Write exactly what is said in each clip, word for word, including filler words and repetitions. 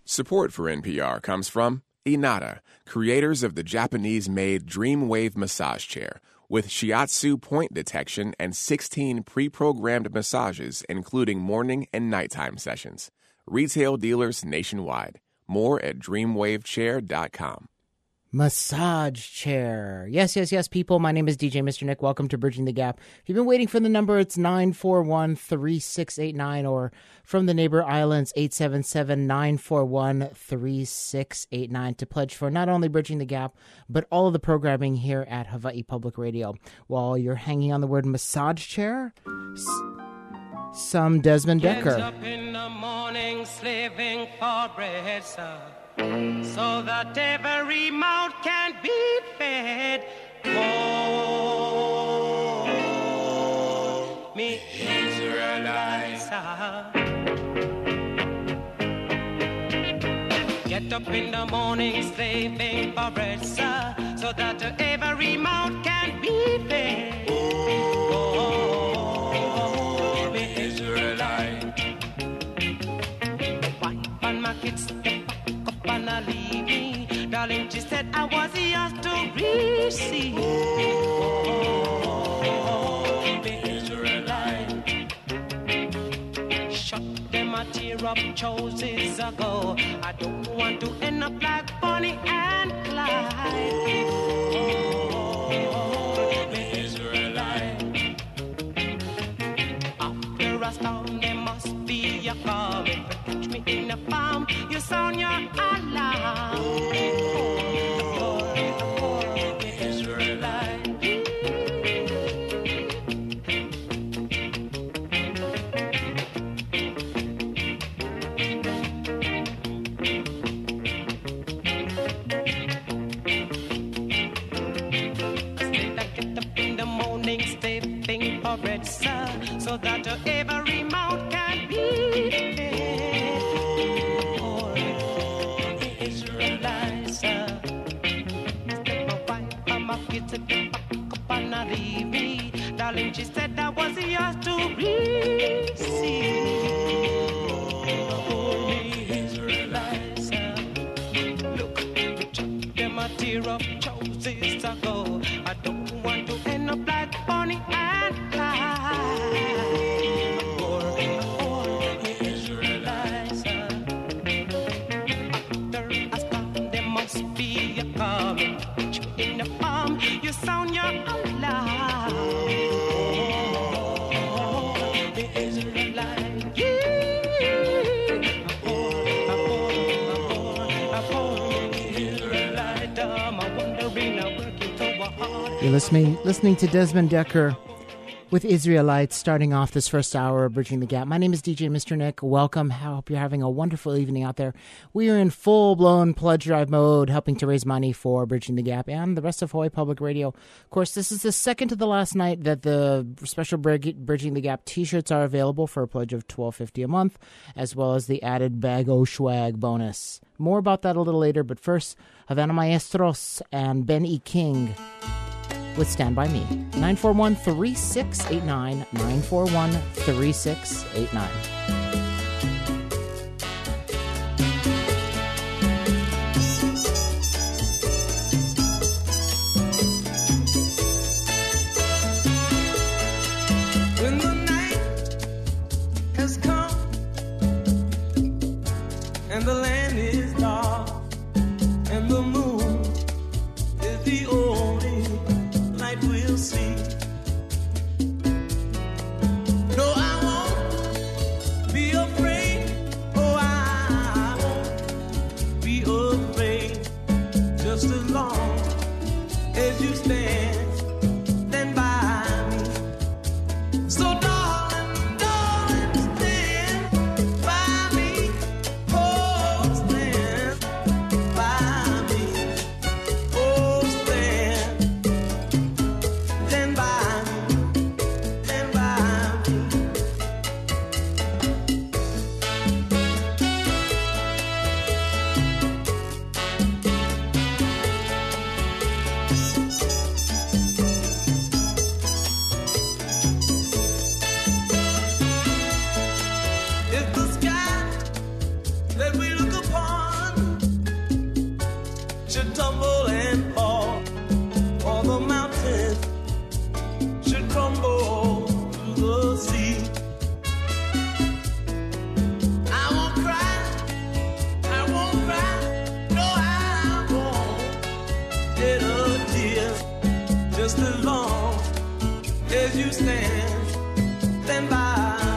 Support for N P R comes from Inada, creators of the Japanese-made Dreamwave massage chair, with shiatsu point detection and sixteen pre-programmed massages, including morning and nighttime sessions. Retail dealers nationwide. More at dreamwave chair dot com. Massage chair. Yes, yes, yes, people. My name is D J Mister Nick. Welcome to Bridging the Gap. If you've been waiting for the number, it's nine four one, three six eight nine, or from the neighbor islands, eight seven seven, nine four one, three six eight nine to pledge for not only Bridging the Gap, but all of the programming here at Hawaii Public Radio. While you're hanging on the word massage chair, s- some Desmond Decker. Get up in the morning slaving for bread, sir, so that every mouth can be fed. Oh, me Israelites. Get up in the morning slaving for bread, sir, so that every mouth can be fed. Oh, me Israelites. Wife and my kids, and leave me. Darling, she said I was yours to receive. Oh, the Israelite. Shut them a tear up choices ago. I don't want to end up like Bonnie and Clyde. Oh, the Israelite. After a storm, there must be a calm. If you catch me in a farm, you sound your alarm. Oh, the Israelite. Still I get up in the morning, stepping for bread, sir, so that every mouth can be fed. Oh, the Israelites, sir. Step my wife, I'm a kid to get back up and I leave me. Darling, she said I was yours to receive. Oh, the Israelites, sir. Look, them a tear up choices ago. I don't want to end up like Bonnie and Clyde. Oh, oh, the Israelites, sir. After a storm, there must be a calm. Put you in the palm, you sound your alarm. Oh, the Israelite. Yeah. Oh, oh, oh, oh, the Israelite. I'm wondering, I'm working so hard. You're listening, listening to Desmond Decker with Israelites, starting off this first hour of Bridging the Gap. My name is D J Mister Nick. Welcome. I hope you're having a wonderful evening out there. We are in full-blown pledge drive mode, helping to raise money for Bridging the Gap and the rest of Hawaii Public Radio. Of course, this is the second to the last night that the special Brig- Bridging the Gap T-shirts are available for a pledge of twelve fifty a month, as well as the added bag o' swag bonus. More about that a little later, but first, Havana Maestros and Ben E. King with Stand By Me. nine four one, three six eight nine, nine four one, three six eight nine. When the night has come and the land is dark and the moon is the only light we'll see. No, I won't be afraid. Oh, I won't be afraid. Just as long as you stand, stand by me. So darling, darling, stand by me. Oh, stand you stand, stand by.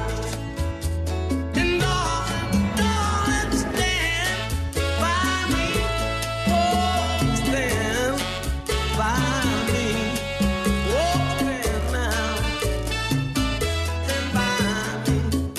And darling, darling, stand by me. Oh, stand by me. Oh, stand now. Stand by me.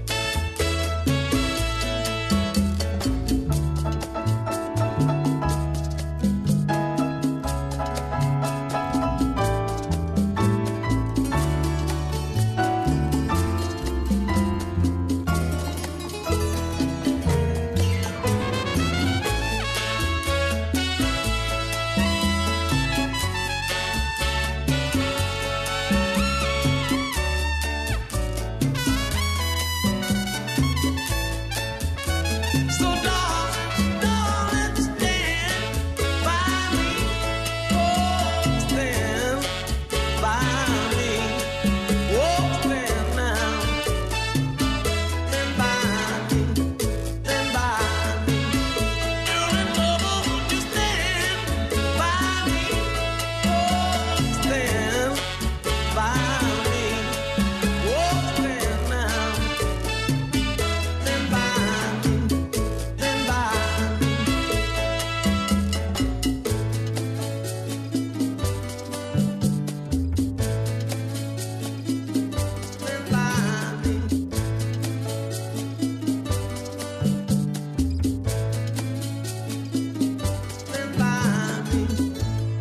So darling, darling, stand by me. Oh, stand by me. Oh, stand now. Stand by me. Stand by me. You're in trouble, would you stand by me? Oh, stand by me. Oh, stand now. Stand by me. Stand by me. Stand by me. Stand by me.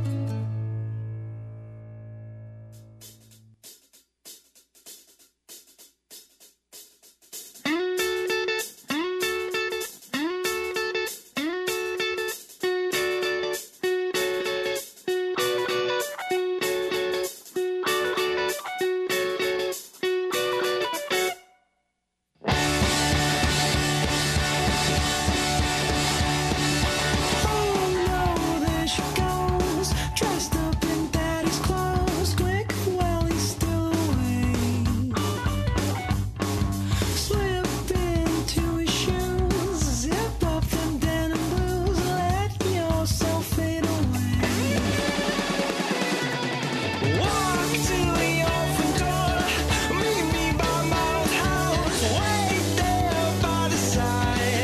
Oh no, there she goes, dressed up in daddy's clothes. Quick, while he's still away. Slip into his shoes, zip up them denim blues. Let yourself fade away. Walk to the open door, meet me by my old house. Wait there by the side.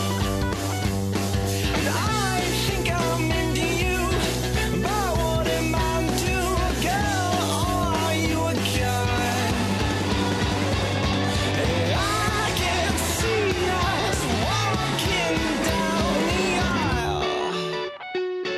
And I think I'm into you, but what am I to? Girl, are you a guy? Hey, I can see us walking down the aisle.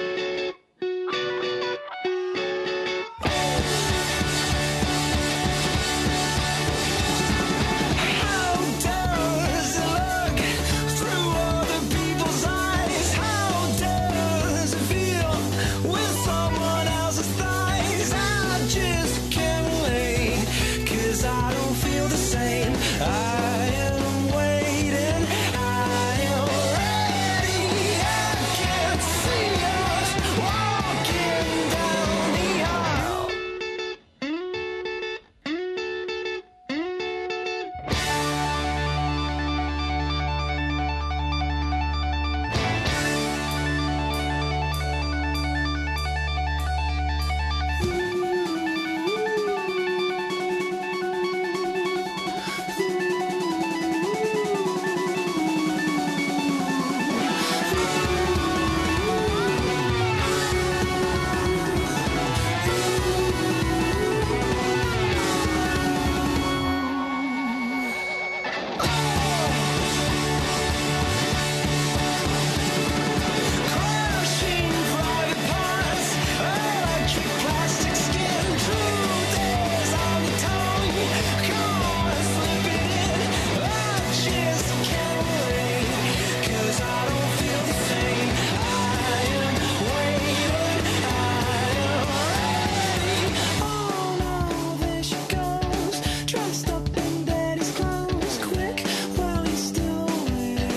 How does it look through other people's eyes? How does it feel with someone else's thighs? I just can't relate, 'cause I don't feel the same. I am waiting, I am ready. I can see us walking down the aisle. Crashing private parts, electric plastic skin, truth is on the tongue. Come on, slip it in. I just can't wait, 'cause I don't feel the same. I am waiting, I am ready. Oh no, there she goes, dressed up in daddy's clothes. Quick, while he's still away.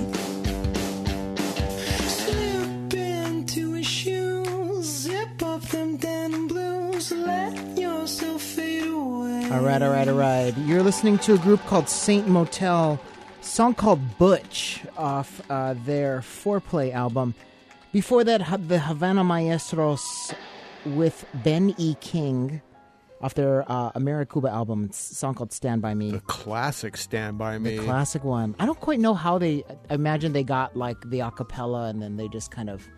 Slip into his shoes, zip up them denim blues. Let yourself fade away. All right, all right, all right. You're listening to a group called Saint Motel, song called Butch off uh, their Foreplay album. Before that, Ha- the Havana Maestros with Ben E. King off their uh, Americuba album. It's a song called Stand By Me. The classic Stand By Me. The classic one. I don't quite know how they, I imagine they got like the a cappella and then they just kind of...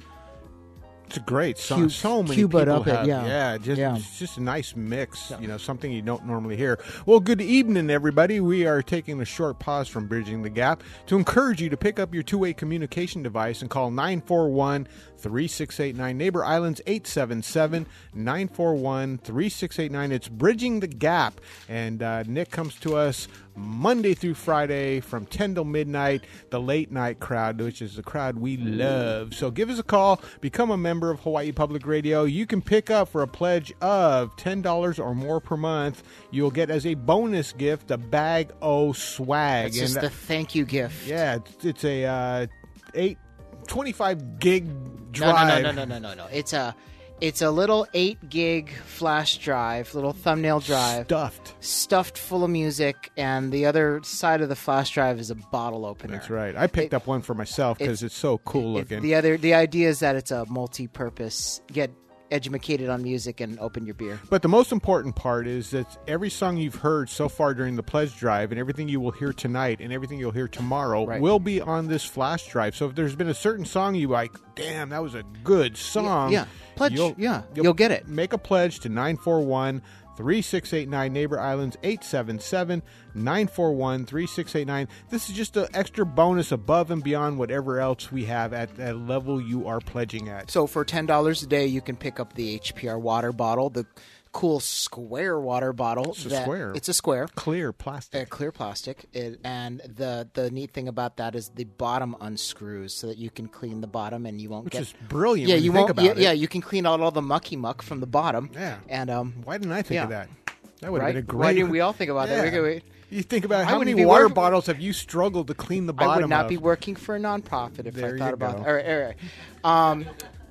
It's a great song. Cube, so many Cube people it up have. It, yeah. Yeah, just, yeah. It's just a nice mix, you know, something you don't normally hear. Well, good evening, everybody. We are taking a short pause from Bridging the Gap to encourage you to pick up your two-way communication device and call nine four one, three six eight nine. Neighbor Islands eight seven seven, nine four one, three six eight nine. It's Bridging the Gap. And uh, Nick comes to us Monday through Friday from ten till midnight, the late night crowd, which is the crowd we love. So give us a call, become a member of Hawaii Public Radio. You can pick up for a pledge of ten dollars or more per month. You'll get as a bonus gift a bag o' swag. It's just and, a thank you gift. Yeah, it's, it's a uh, eight, twenty-five gig drive. No, no, no, no, no, no, no. It's a... It's a little eight gig flash drive, little thumbnail drive. Stuffed. Stuffed full of music, and the other side of the flash drive is a bottle opener. That's right. I picked it, up one for myself because it's, it's so cool it, looking. The other, the idea is that it's a multi-purpose. Get educated on music and open your beer. But the most important part is that every song you've heard so far during the pledge drive and everything you will hear tonight and everything you'll hear tomorrow right. will be on this flash drive. So if there's been a certain song you like, damn, that was a good song. Yeah, yeah. Pledge, you'll, yeah, you'll, you'll get it. Make a pledge to nine four one, three six eight nine, Neighbor Islands eight seven seven, nine four one, three six eight nine. This is just an extra bonus above and beyond whatever else we have at that level you are pledging at. So for ten dollars a day, you can pick up the H P R water bottle, the cool square water bottle. It's a that, square. It's a square. Clear plastic. Uh, clear plastic. It, and the, the neat thing about that is the bottom unscrews so that you can clean the bottom and you won't Which get... is brilliant yeah, when you, you think won't, about yeah, it. Yeah, you can clean out all the mucky muck from the bottom. Yeah. And um, Why didn't I think yeah. of that? That would have right? been a great... Why didn't we all think about yeah. that? We, we, You think about I how many wouldn't be water work- bottles have you struggled to clean the bottom I would not of? be working for a nonprofit if There I thought you about go. that. All right, all right. Um,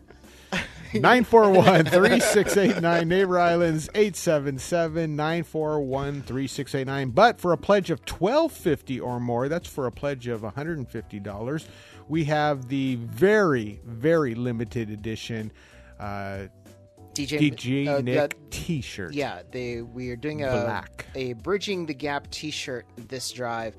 nine four one, three six eight nine, Neighbor Islands eight seven seven, nine four one, three six eight nine. But for a pledge of twelve fifty or more, that's for a pledge of one hundred fifty dollars, we have the very, very limited edition uh, D J, D J uh, Nick uh, t-shirt. Yeah, they we are doing a Black. a Bridging the Gap T-shirt this drive,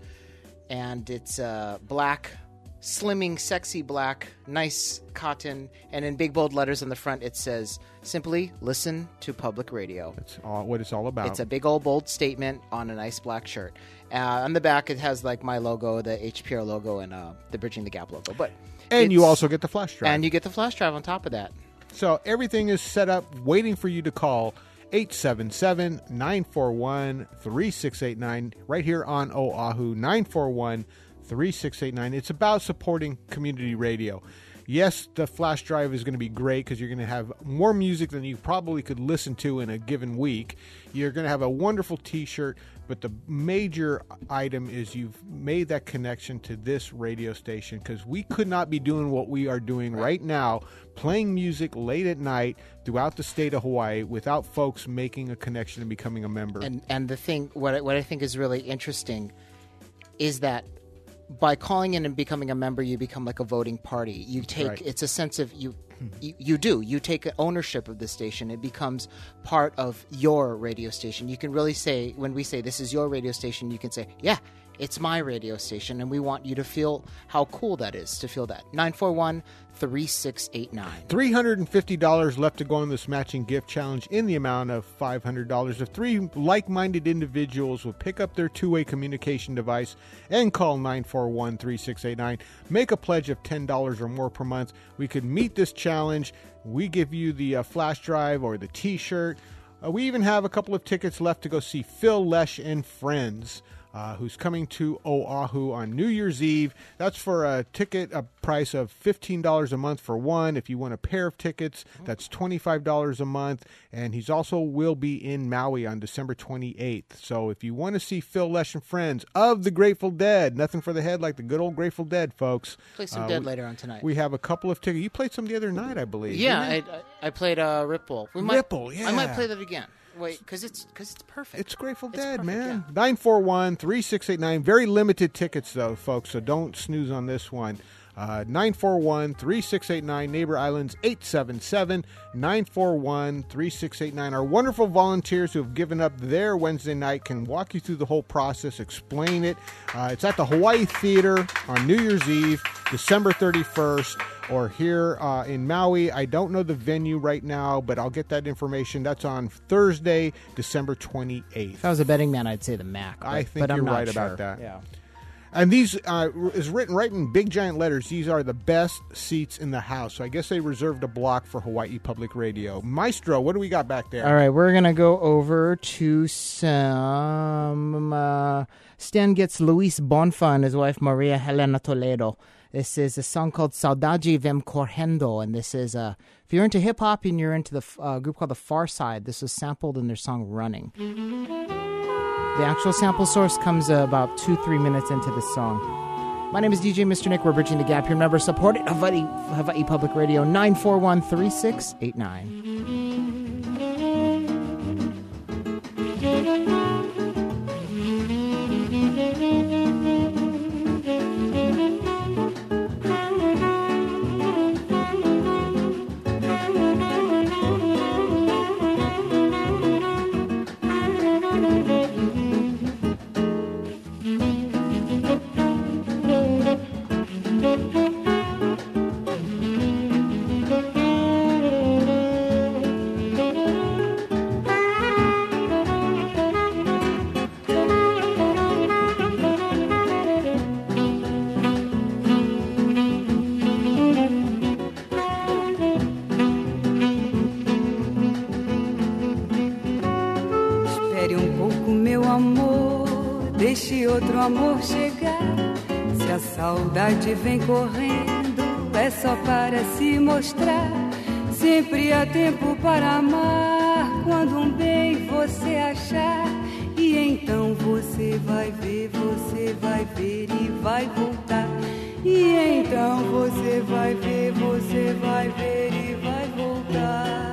and it's uh, black, slimming, sexy black, nice cotton, and in big bold letters on the front it says simply "Listen to Public Radio." That's all, what it's all about. It's a big old bold statement on a nice black shirt. Uh, on the back it has like my logo, the H P R logo, and uh, the Bridging the Gap logo. But and you it's- also get the flash drive. and you get the flash drive on top of that. So everything is set up, waiting for you to call eight seven seven, nine four one, three six eight nine right here on Oahu, nine four one, three six eight nine. It's about supporting community radio. Yes, the flash drive is going to be great because you're going to have more music than you probably could listen to in a given week. You're going to have a wonderful T-shirt, but the major item is you've made that connection to this radio station because we could not be doing what we are doing right now, playing music late at night throughout the state of Hawaii without folks making a connection and becoming a member. And and the thing, what I, what I think is really interesting, is that by calling in and becoming a member, you become like a voting party. You take Right. it's a sense of you, you, you do you take ownership of the station. It becomes part of your radio station. You can really say, when we say this is your radio station, you can say, yeah, it's my radio station, and we want you to feel how cool that is to feel that. nine four one, three six eight nine. three hundred fifty dollars left to go on this matching gift challenge in the amount of five hundred dollars. If three like-minded individuals will pick up their two-way communication device and call nine four one, three six eight nine, make a pledge of ten dollars or more per month, we could meet this challenge. We give you the uh, flash drive or the T-shirt. Uh, we even have a couple of tickets left to go see Phil Lesh and Friends, Uh, who's coming to Oahu on New Year's Eve. That's for a ticket, a price of fifteen dollars a month for one. If you want a pair of tickets, that's twenty-five dollars a month. And he's also will be in Maui on December twenty-eighth. So if you want to see Phil Lesh and Friends of the Grateful Dead, nothing for the head like the good old Grateful Dead, folks. Play some Uh, Dead we, later on tonight. We have a couple of tickets. You played some the other night, I believe. yeah, didn't you? I, I I played uh, Ripple. We might, Ripple, I might yeah. play that again. Wait, because it's because it's perfect. It's Grateful It's Dead, perfect, man. yeah. nine four one, three six eight nine. Very limited tickets, though, folks, so don't snooze on this one. Uh, nine four one, three six eight nine, Neighbor Islands eight seven seven, nine four one, three six eight nine. Our wonderful volunteers who have given up their Wednesday night can walk you through the whole process, explain it. Uh, it's at the Hawaii Theater on New Year's Eve, December thirty-first, or here uh, in Maui. I don't know the venue right now, but I'll get that information. That's on Thursday, December twenty-eighth. If I was a betting man, I'd say the Mac. But, I think but I'm you're not right sure. about that. Yeah. And these uh, is written right in big giant letters. These are the best seats in the house. So I guess they reserved a block for Hawaii Public Radio. Maestro, what do we got back there? All right, we're going to go over to some... Uh, Stan gets Luis Bonfa and his wife Maria Helena Toledo. This is a song called Saudade Vem Correndo, and this is... Uh, if you're into hip-hop and you're into the uh, group called The Far Side, this was sampled in their song Running. The actual sample source comes uh, about two, three minutes into the song. My name is D J Mister Nick. We're bridging the gap here. Remember, support it. Hawaii, Hawaii Public Radio, nine four one, three six eight nine. Amor chegar, se a saudade vem correndo, é só para se mostrar. Sempre há tempo para amar, quando um bem você achar. E então você vai ver, você vai ver e vai voltar. E então você vai ver, você vai ver e vai voltar.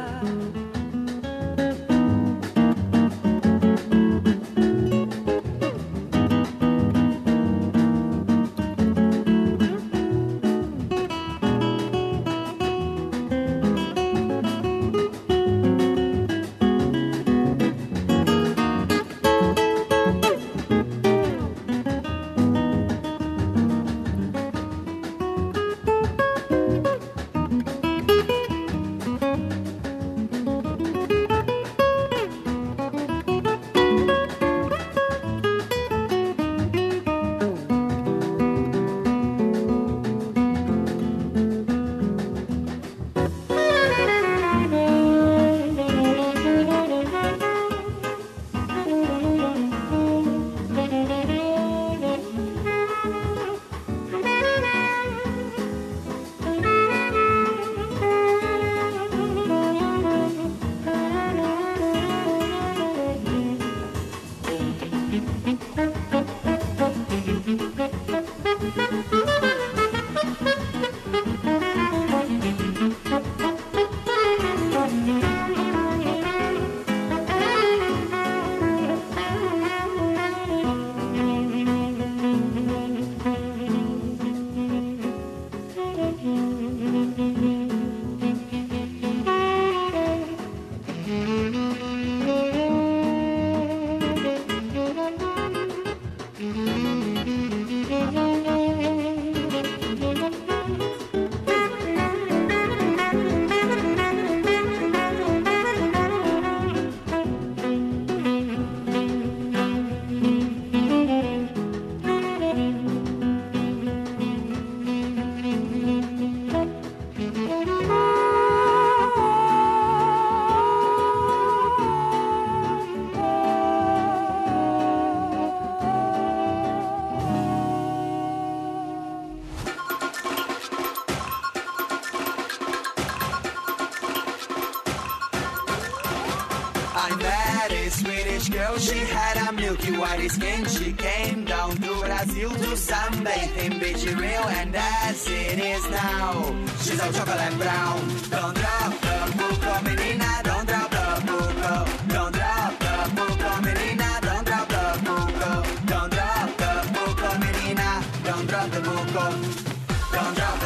Swedish girl, she had a milky white skin. She came down to Brazil to sunbathe in beach Rio, and as it is now, she's all chocolate brown. Don't drop the buco, menina, don't drop the buco. Don't drop the buco, menina, don't drop the buco. Don't drop the buco, menina, don't drop the buco. Don't drop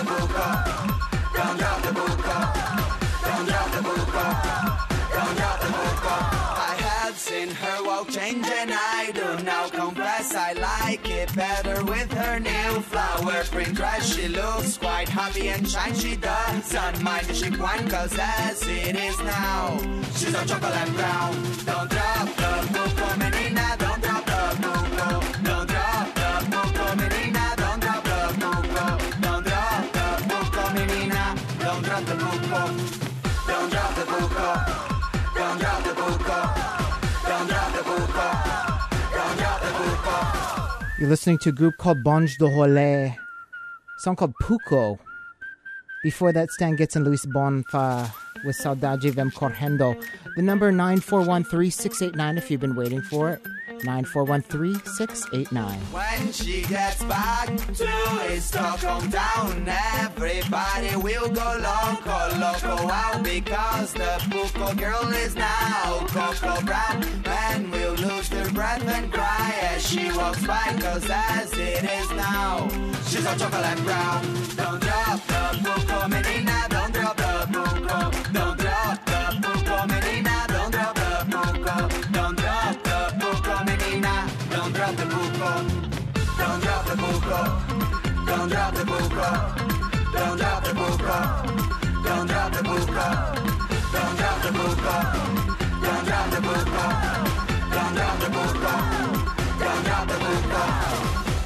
changing, I do now confess I like it better with her new flower print dress. She looks quite happy and shine, she doesn't mind if she whine, cause as it is now, she's a chocolate brown. Don't drop the buco, menina, don't drop the buco. Don't drop the buco, menina, don't drop the buco. Don't drop the buco, menina, don't drop the buco. Don't drop the buco. Don't drop the buco. Don't drop the buco. Don't drop the buco. You're listening to a group called Bonge do Rolê, a song called Puco. Before that, Stan Getz and Luis Bonfa with Saudade Vem Correndo. The number nine four one three six eight nine if you've been waiting for it. nine four one three six eight nine. When she gets back to his Stockholm town, everybody will go loco, loco, wow, because the Puco girl is now Coco Brown. Men will lose their breath and cry as she walks by, cause as it is now, she's a chocolate brown. Don't drop the Puco, menina, don't drop the Puco. Don't drop the Puco, menina, don't drop the Puco. Don't drop the Puco, menina, don't drop the Puco. Don't drop the Puco. Don't drop the Puco. Don't drop the Puco. Don't drop the Puco. Don't drop the Puco. Don't drop the Puco. Don't drop the Puco. Don't drop the Puco.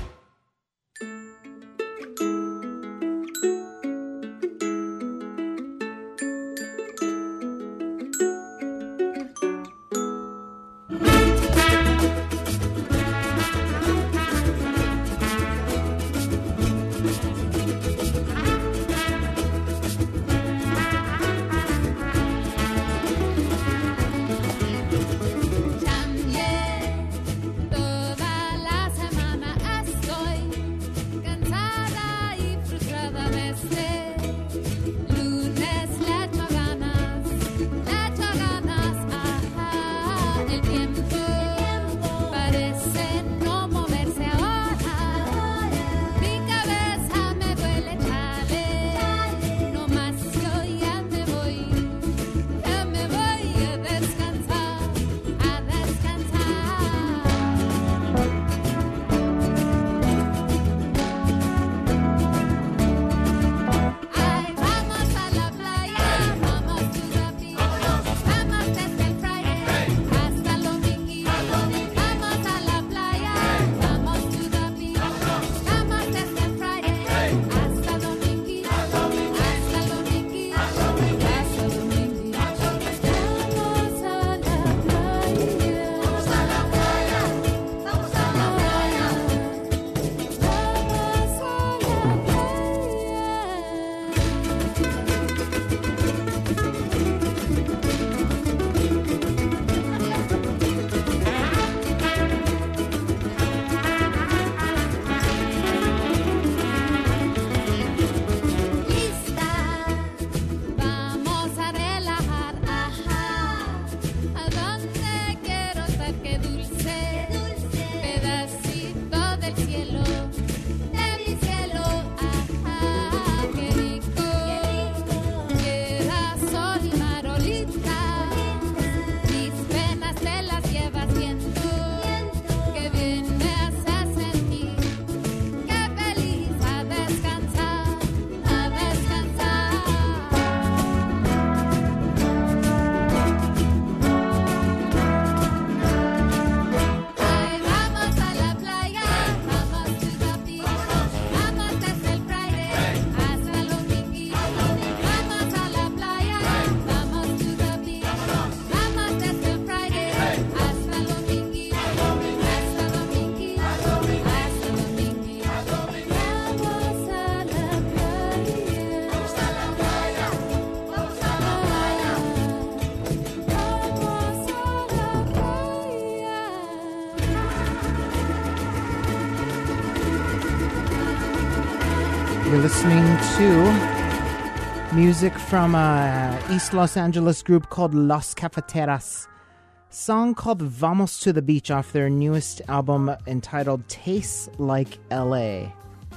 You're listening to music from a East Los Angeles group called Las Cafeteras. Song called Vamos to the Beach off their newest album entitled Tastes Like L A.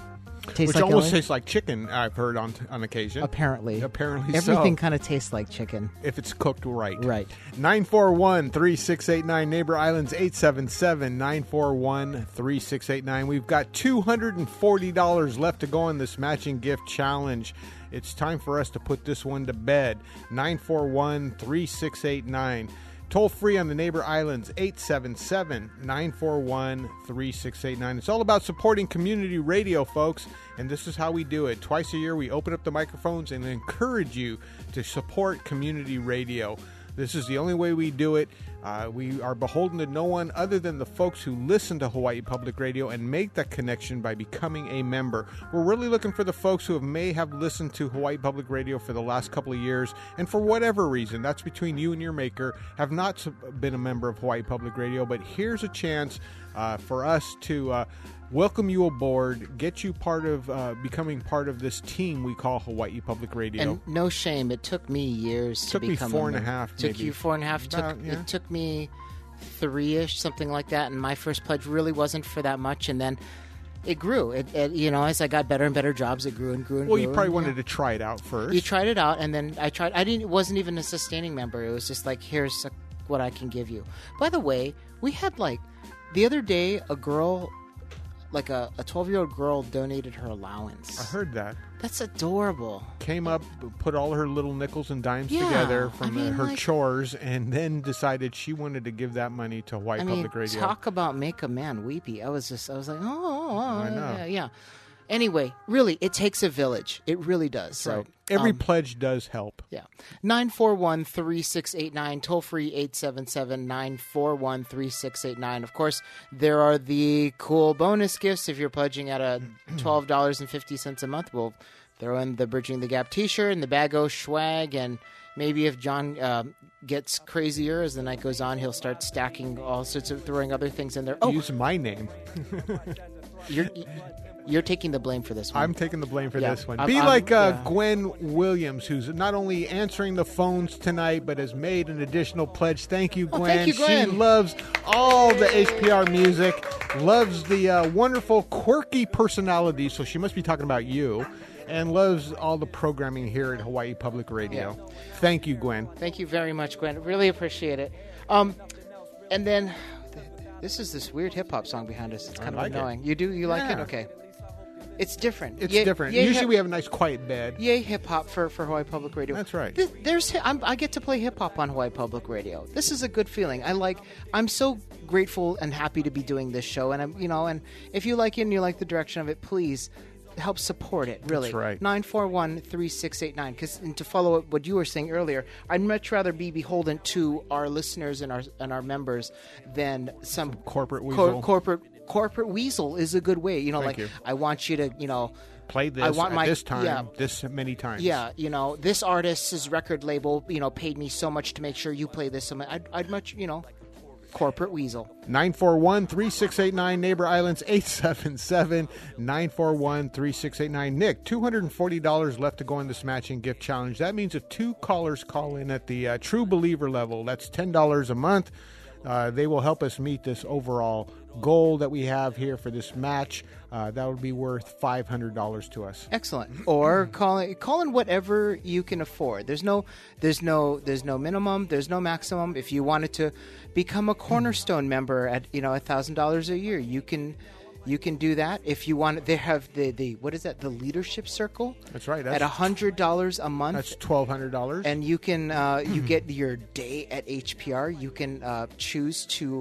Tastes Which like almost L A? tastes like chicken, I've heard on on occasion. Apparently. Apparently Everything so. kind of tastes like chicken. If it's cooked right. Right. nine four one, three six eight nine, Neighbor Islands eight seven seven, nine four one, three six eight nine. We've got two hundred forty dollars left to go in this matching gift challenge. It's time for us to put this one to bed. nine four one, three six eight nine. Toll free on the Neighbor Islands, eight seven seven, nine four one, three six eight nine. It's all about supporting community radio, folks, and this is how we do it. Twice a year, we open up the microphones and encourage you to support community radio. This is the only way we do it. Uh, we are beholden to no one other than the folks who listen to Hawaii Public Radio and make that connection by becoming a member. We're really looking for the folks who have, may have listened to Hawaii Public Radio for the last couple of years, and for whatever reason, that's between you and your maker, have not been a member of Hawaii Public Radio. But here's a chance uh, for us to uh, welcome you aboard, get you part of uh, becoming part of this team we call Hawaii Public Radio. And no shame, it took me years Took to me become four a and a member. half, Took maybe. you four and a half. About, took yeah. It took me three-ish, something like that. And my first pledge really wasn't for that much. And then it grew. It, it you know, as I got better and better jobs, it grew and grew and Well, grew. you probably and, wanted yeah. to try it out first. You tried it out, and then I tried. I didn't. It wasn't even a sustaining member. It was just like, here's a, what I can give you. By the way, we had like the other day a girl, like a twelve-year-old girl, donated her allowance. I heard that. That's adorable. Came up, put all her little nickels and dimes Yeah, together from I mean, uh, her like- chores, and then decided she wanted to give that money to Hawaii I mean, Public Radio. talk about make a man weepy. I was just, I was like, oh, oh, oh, I know. yeah, yeah. Anyway, really, it takes a village. It really does. So Right. Every um, pledge does help. yeah. nine four one, three six eight nine, toll free eight seven seven, nine four one, three six eight nine. Of course, there are the cool bonus gifts. If you're pledging at a twelve dollars and fifty cents a month, we'll throw in the Bridging the Gap t-shirt and the Bago swag, and maybe if John uh, gets crazier as the night goes on, he'll start stacking all sorts of, throwing other things in there. Oh, Use my name. you're you're taking the blame for this one. I'm taking the blame for Yeah. this one. I'm- Be I'm- like uh, yeah. Gwen Williams, who's not only answering the phones tonight, but has made an additional pledge. Thank you, Oh, Gwen. thank you, Gwen. She loves all the H P R music, loves the uh, wonderful, quirky personality, so she must be talking about you, and loves all the programming here at Hawaii Public Radio. Yeah. Thank you, Gwen. Thank you very much, Gwen. Really appreciate it. Um, and then th- this is this weird hip hop song behind us. It's kind like of it. annoying. You do? You like it? Yeah. Okay. It's different. It's Yay- different. yay Usually hip- we have a nice quiet bed. Yay hip hop for, for Hawaii Public Radio. That's right. Th- there's I'm, I get to play hip hop on Hawaii Public Radio. This is a good feeling. I like. I'm so grateful and happy to be doing this show. And I'm you know and if you like it and you like the direction of it, please help support it. Really. That's right. nine four one, three six eight nine. Because to follow up what you were saying earlier, I'd much rather be beholden to our listeners and our and our members than some corporate cor- weasel. corporate corporate weasel is a good way. You know, Thank like you. I want you to you know. Play this I want at my- this time, yeah. this many times. Yeah, you know, this artist's record label, you know, paid me so much to make sure you play this. So I'd, I'd much, you know, corporate weasel. nine four one, three six eight nine, Neighbor Islands eight seven seven, nine four one, three six eight nine. Nick, two hundred forty dollars left to go in this matching gift challenge. That means if two callers call in at the uh, True Believer level, that's ten dollars a month. Uh, they will help us meet this overall goal that we have here for this match. Uh, that would be worth five hundred dollars to us. Excellent. Or call it, call in whatever you can afford. There's no, there's no, there's no minimum. There's no maximum. If you wanted to become a Cornerstone member at you know a thousand dollars a year, you can. You can do that if you want. They have the, the what is that? The Leadership Circle. That's right. That's, At a hundred dollars a month. that's twelve hundred dollars. And you can uh, you get your day at H P R. You can uh, choose to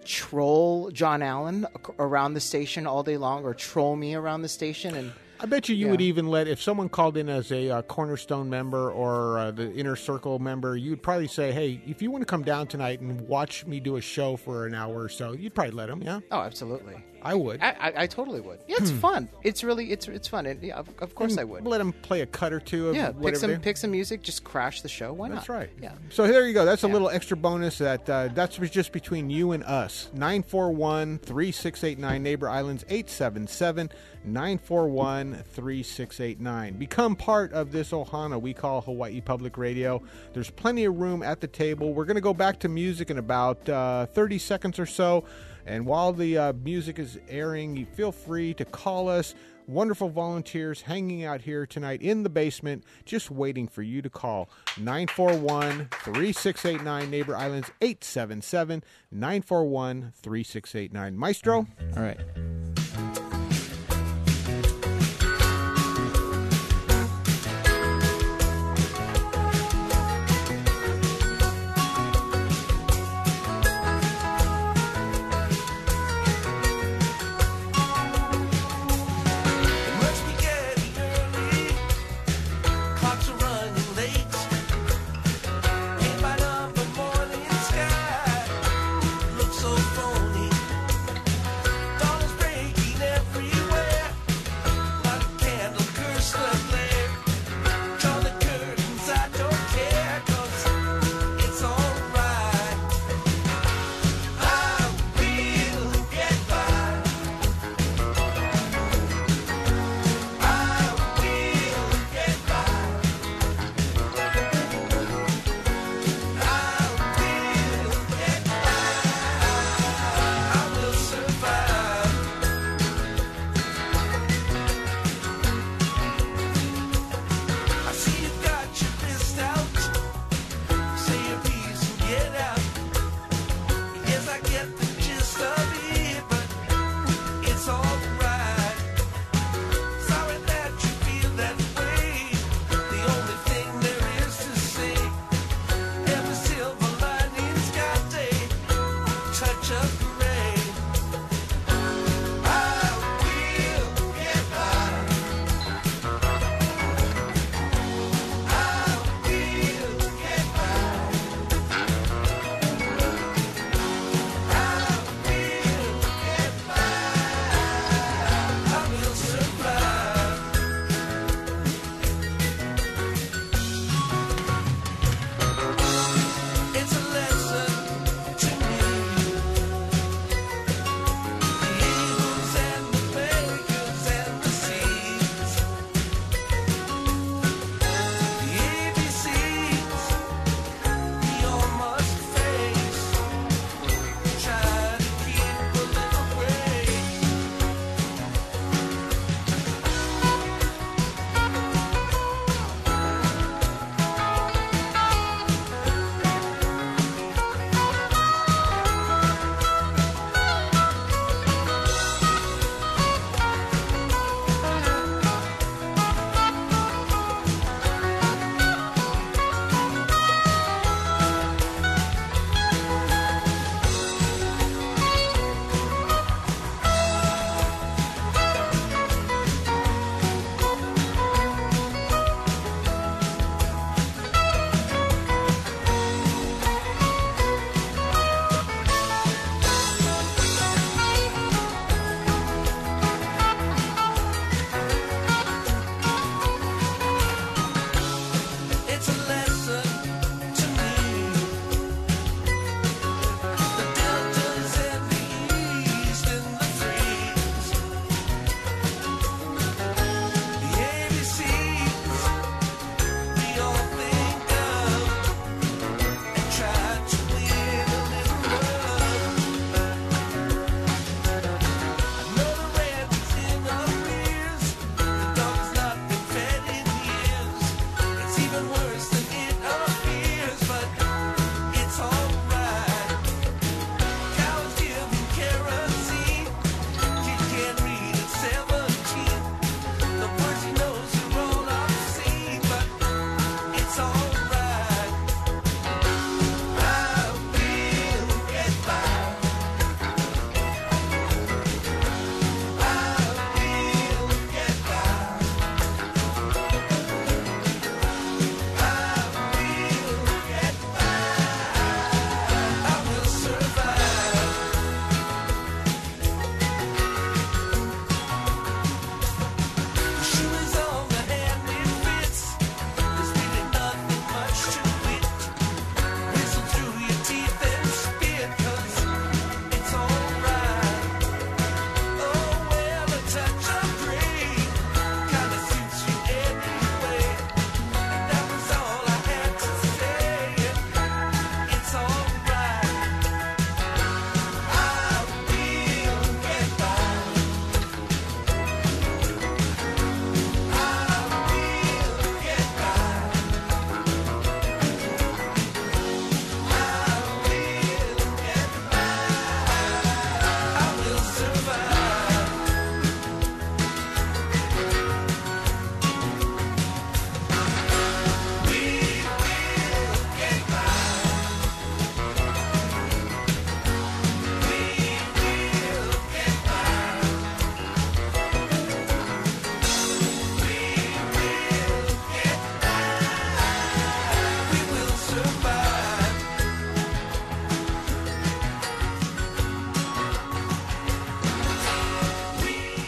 troll John Allen ac- around the station all day long, or troll me around the station. And I bet you you Yeah. would even let, if someone called in as a uh, Cornerstone member or uh, the Inner Circle member, you'd probably say, hey, if you want to come down tonight and watch me do a show for an hour or so, you'd probably let them, yeah? oh, absolutely, I would. I, I, I totally would. Yeah, it's fun. It's really it's it's fun. And yeah, of, of course I would. Let them play a cut or two of Yeah, pick whatever some they- pick some music. Just crash the show. Why not? That's right. Yeah. So there you go. That's a Yeah. little extra bonus that uh, that's just between you and us. nine four one, three six eight nine, Neighbor Islands eight seven seven, nine four one, three six eight nine. Become part of this ohana we call Hawaii Public Radio. There's plenty of room at the table. We're going to go back to music in about uh, thirty seconds or so. And while the uh, music is airing, you feel free to call us wonderful volunteers hanging out here tonight in the basement, just waiting for you to call. nine four one, three six eight nine, Neighbor Islands eight seven seven, nine four one, three six eight nine. Maestro? All right. So phony. Dawn is breaking everywhere.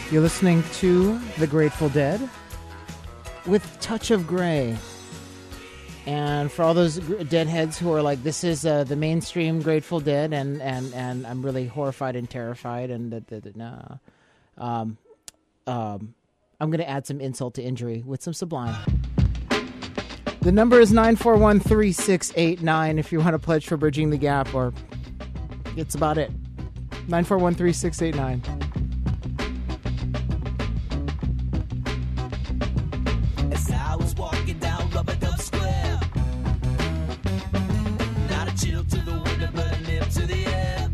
You're listening to The Grateful Dead with Touch of Grey. And for all those gr- deadheads who are like, this is uh, the mainstream Grateful Dead, and, and, and I'm really horrified and terrified, and that, that, that, nah. Um, um, I'm going to add some insult to injury with some Sublime. The number is nine four one, three six eight nine if you want to pledge for Bridging the Gap, or it's about it. nine four one, three six eight nine. As I was walking down Rubber Dub Square, not a chill to the window, but a nip to the air.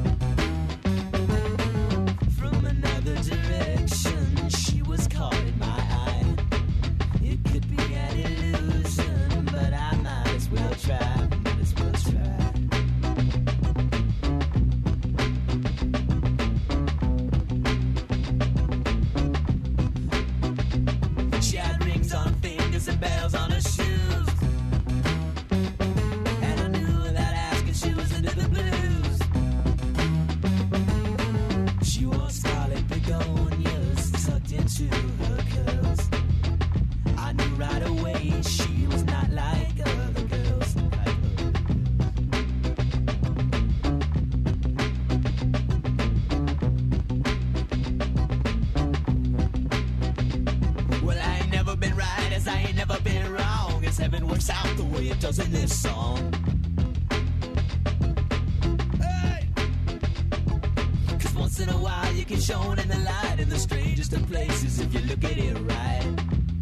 From another direction, she was caught in my eye. It could be an illusion, but I might as well try. Might as well try. She had rings on her fingers and bells on her shoes, and I knew without asking she was into the blues. She wore scarlet begonias tucked into her curls. I knew right away she was not like other girls. Like other Well, I ain't never been right as I ain't never been wrong, as heaven works out the way it does in this song. Hey! 'Cause once in a while you get shown in the light in the strangest of places if you look at it right.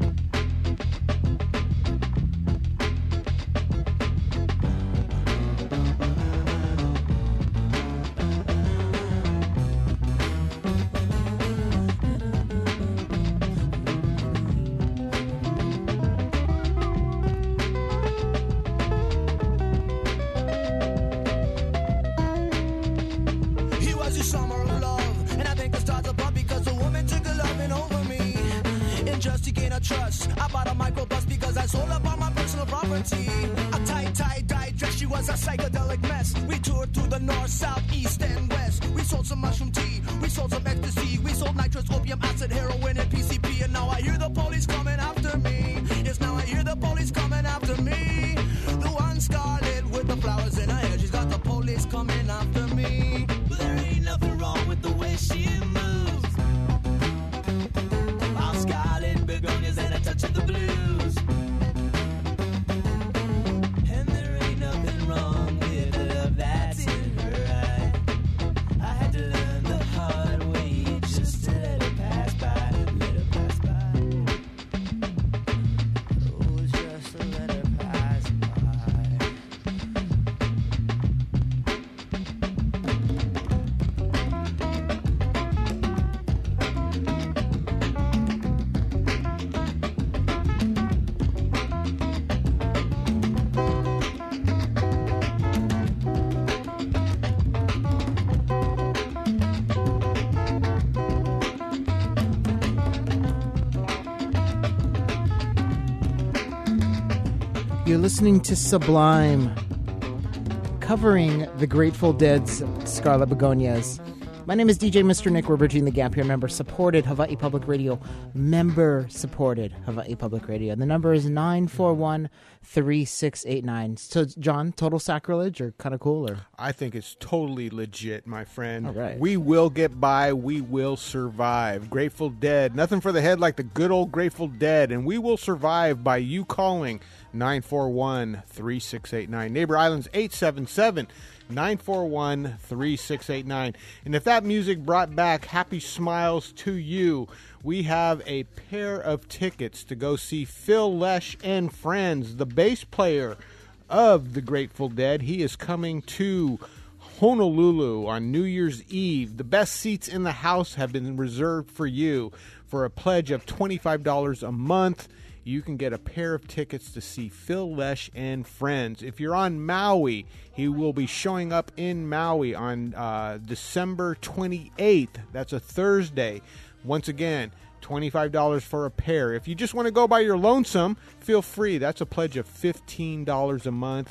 He was a summer of love, and I think the stars above because a woman took a loving over me. And just to gain her trust, I bought a microbus because I sold up all my personal property. A tight, tight, dye dress, she was a psychedelic mess. We toured through the north, south, east, and west. We sold some mushroom tea, we sold some ecstasy, we sold nitrous, opium, acid, heroin, and P C P. And now I hear the police coming after me. Yes, now I hear the police coming after me. The one scarlet with the flowers in her hair, she's got the police coming after me. But there ain't nothing wrong with the way she moves. All scarlet begonias and a touch of the blues. And there ain't nothing wrong with the love that's in her eye. I had to learn the hard way just to let it pass by. Let it pass by. Oh, just to let it pass by. You're listening to Sublime, covering the Grateful Dead's Scarlet Begonias. My name is D J Mister Nick. We're bridging the gap here. Member-supported Hawaii Public Radio. Member-supported Hawaii Public Radio. The number is nine four one, three six eight nine. So, John, total sacrilege or kind of cool? Or? I think it's totally legit, my friend. All right. We will get by. We will survive. Grateful Dead. Nothing for the head like the good old Grateful Dead. And we will survive by you calling nine four one, three six eight nine. Neighbor Islands eight seven seven, nine four one, three six eight nine. And if that music brought back happy smiles to you, we have a pair of tickets to go see Phil Lesh and Friends, the bass player of the Grateful Dead. He is coming to Honolulu on New Year's Eve. The best seats in the house have been reserved for you. For a pledge of twenty-five dollars a month, you can get a pair of tickets to see Phil Lesh and Friends. If you're on Maui, he will be showing up in Maui on uh, December twenty-eighth. That's a Thursday. Once again, twenty-five dollars for a pair. If you just want to go by your lonesome, feel free. That's a pledge of fifteen dollars a month.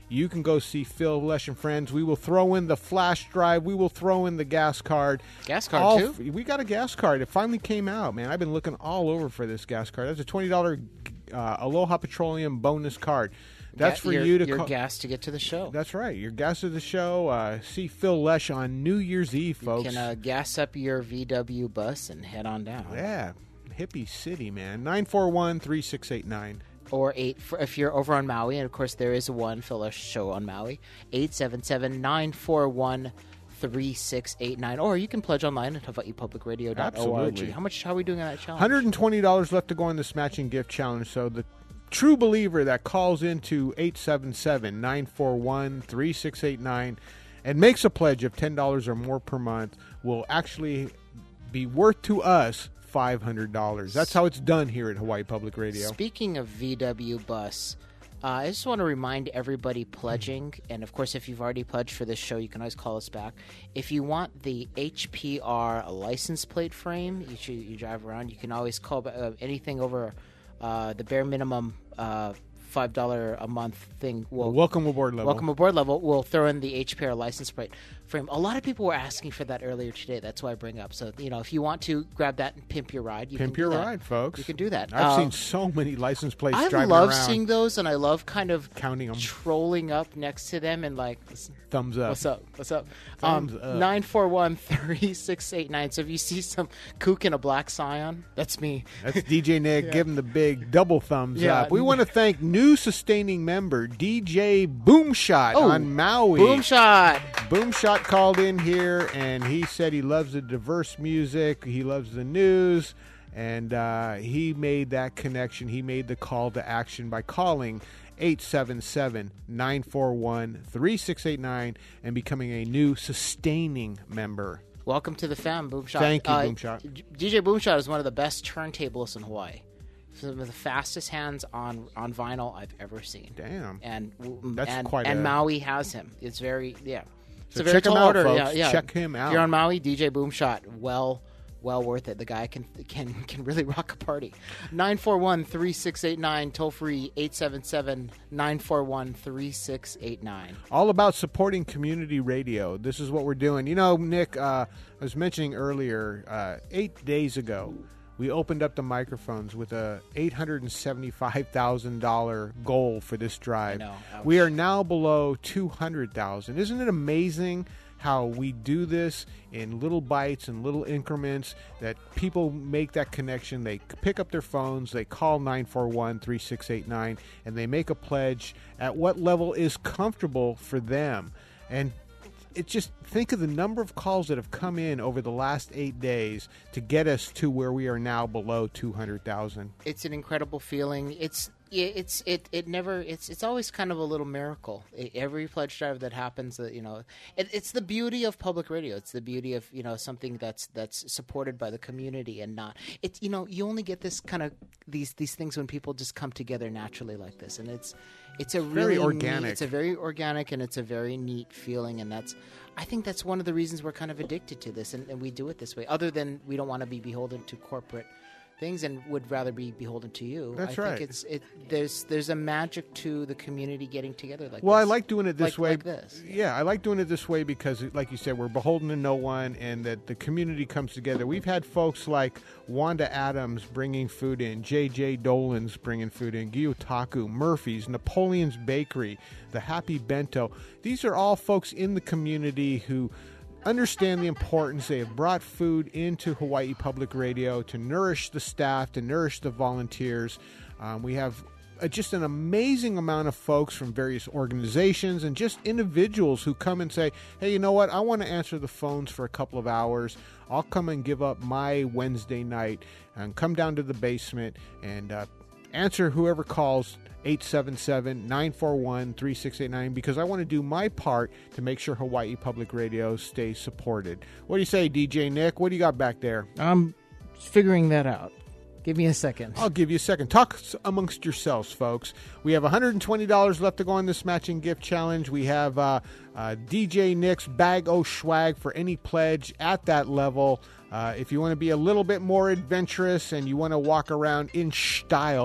you can go see Phil Lesh and Friends. We will throw in the flash drive. We will throw in the gas card. Gas card, all, too? We got a gas card. It finally came out, man. I've been looking all over for this gas card. That's a twenty dollars uh, Aloha Petroleum bonus card. That's Ga- for your, you to your call. gas to get to the show. That's right. Your gas of the show. Uh, see Phil Lesh on New Year's Eve, folks. You can uh, gas up your V W bus and head on down. Yeah. Hippie City, man. nine four one, three six eight nine. Or eight for, if you're over on Maui, and of course there is one Phil Lesh show on Maui. eight seven seven, nine four one, three six eight nine. Or you can pledge online at hawaii public radio dot org. Absolutely. How much? How are we doing on that challenge? one hundred twenty dollars left to go on this matching gift challenge. So the true believer that calls into eight seven seven, nine four one, three six eight nine and makes a pledge of ten dollars or more per month will actually be worth to us five hundred dollars. That's how it's done here at Hawaii Public Radio. Speaking of V W bus, uh, I just want to remind everybody pledging, and of course if you've already pledged for this show, you can always call us back. If you want the H P R license plate frame, you, should, you drive around, you can always call uh, anything over uh, the bare minimum uh, five dollars a month thing. We'll, welcome aboard level. Welcome aboard level. We'll throw in the H P R license plate frame. A lot of people were asking for that earlier today. That's why I bring up. So, you know, if you want to grab that and pimp your ride, you Pimp can your do that. ride, folks. You can do that. I've Um, seen so many license plates I driving love around. seeing those, and I love kind of Counting 'em. trolling up next to them and like, Thumbs up. what's up? What's up? Thumbs um, up. nine four one, three six eight nine. So if you see some kook in a black Scion, that's me. That's D J Nick giving the big double thumbs Yeah. up. We want to thank new sustaining member D J Boomshot Oh, on Maui. Boom shot. Boomshot called in here and he said he loves the diverse music, he loves the news, and uh, he made that connection. He made the call to action by calling eight seven seven, nine four one, three six eight nine and becoming a new sustaining member. Welcome to the fam, Boomshot. Thank you, Uh, Boomshot. D- DJ Boomshot is one of the best turntablists in Hawaii. Some of the fastest hands on, on vinyl I've ever seen. Damn. And w- That's and, quite and a- Maui has him. It's very yeah. It's So a very check him tall out, order. folks. Yeah, yeah. Check him out. If you're on Maui, D J Boomshot, well well worth it. The guy can can can really rock a party. nine four one, three six eight nine, toll free eight seven seven, nine four one, three six eight nine. All about supporting community radio. This is what we're doing. You know, Nick, uh, I was mentioning earlier, uh, eight days ago, we opened up the microphones with a eight hundred seventy-five thousand dollars goal for this drive. I know. Ouch. We are now below two hundred thousand dollars. Isn't it amazing how we do this in little bites and little increments, that people make that connection? They pick up their phones, they call nine four one, three six eight nine, and they make a pledge at what level is comfortable for them. And it just, think of the number of calls that have come in over the last eight days to get us to where we are now below two hundred thousand. It's an incredible feeling. It's it, it's it it never it's it's always kind of a little miracle. I every pledge drive that happens, that you know, it, it's the beauty of public radio. It's the beauty of, you know, something that's that's supported by the community and not. It's, you know, you only get this kind of these these things when people just come together naturally like this, and it's it's a Very really organic. Neat, it's a very organic and it's a very neat feeling, and that's. I think that's one of the reasons we're kind of addicted to this, and, and we do it this way. Other than we don't want to be beholden to corporate things and would rather be beholden to you. That's I right. think it's it. There's there's a magic to the community getting together like Well, this. I like doing it this Like- way. like this. Yeah, I like doing it this way because, like you said, we're beholden to no one, and that the community comes together. We've had folks like Wanda Adams bringing food in, J J Dolan's bringing food in, Gyotaku, Murphy's, Napoleon's Bakery, the Happy Bento. These are all folks in the community who understand the importance. They have brought food into Hawaii Public Radio to nourish the staff, to nourish the volunteers. Um, we have uh, just an amazing amount of folks from various organizations and just individuals who come and say, hey, you know what, I want to answer the phones for a couple of hours. I'll come and give up my Wednesday night and come down to the basement and uh, answer whoever calls eight seven seven, nine four one, three six eight nine, because I want to do my part to make sure Hawaii Public Radio stays supported. What do you say, D J Nick? What do you got back there? I'm figuring that out. Give me a second. I'll give you a second. Talk s- amongst yourselves, folks. We have one hundred twenty dollars left to go on this matching gift challenge. We have uh, uh, D J Nick's Bag O Swag for any pledge at that level. Uh, if you want to be a little bit more adventurous and you want to walk around in style,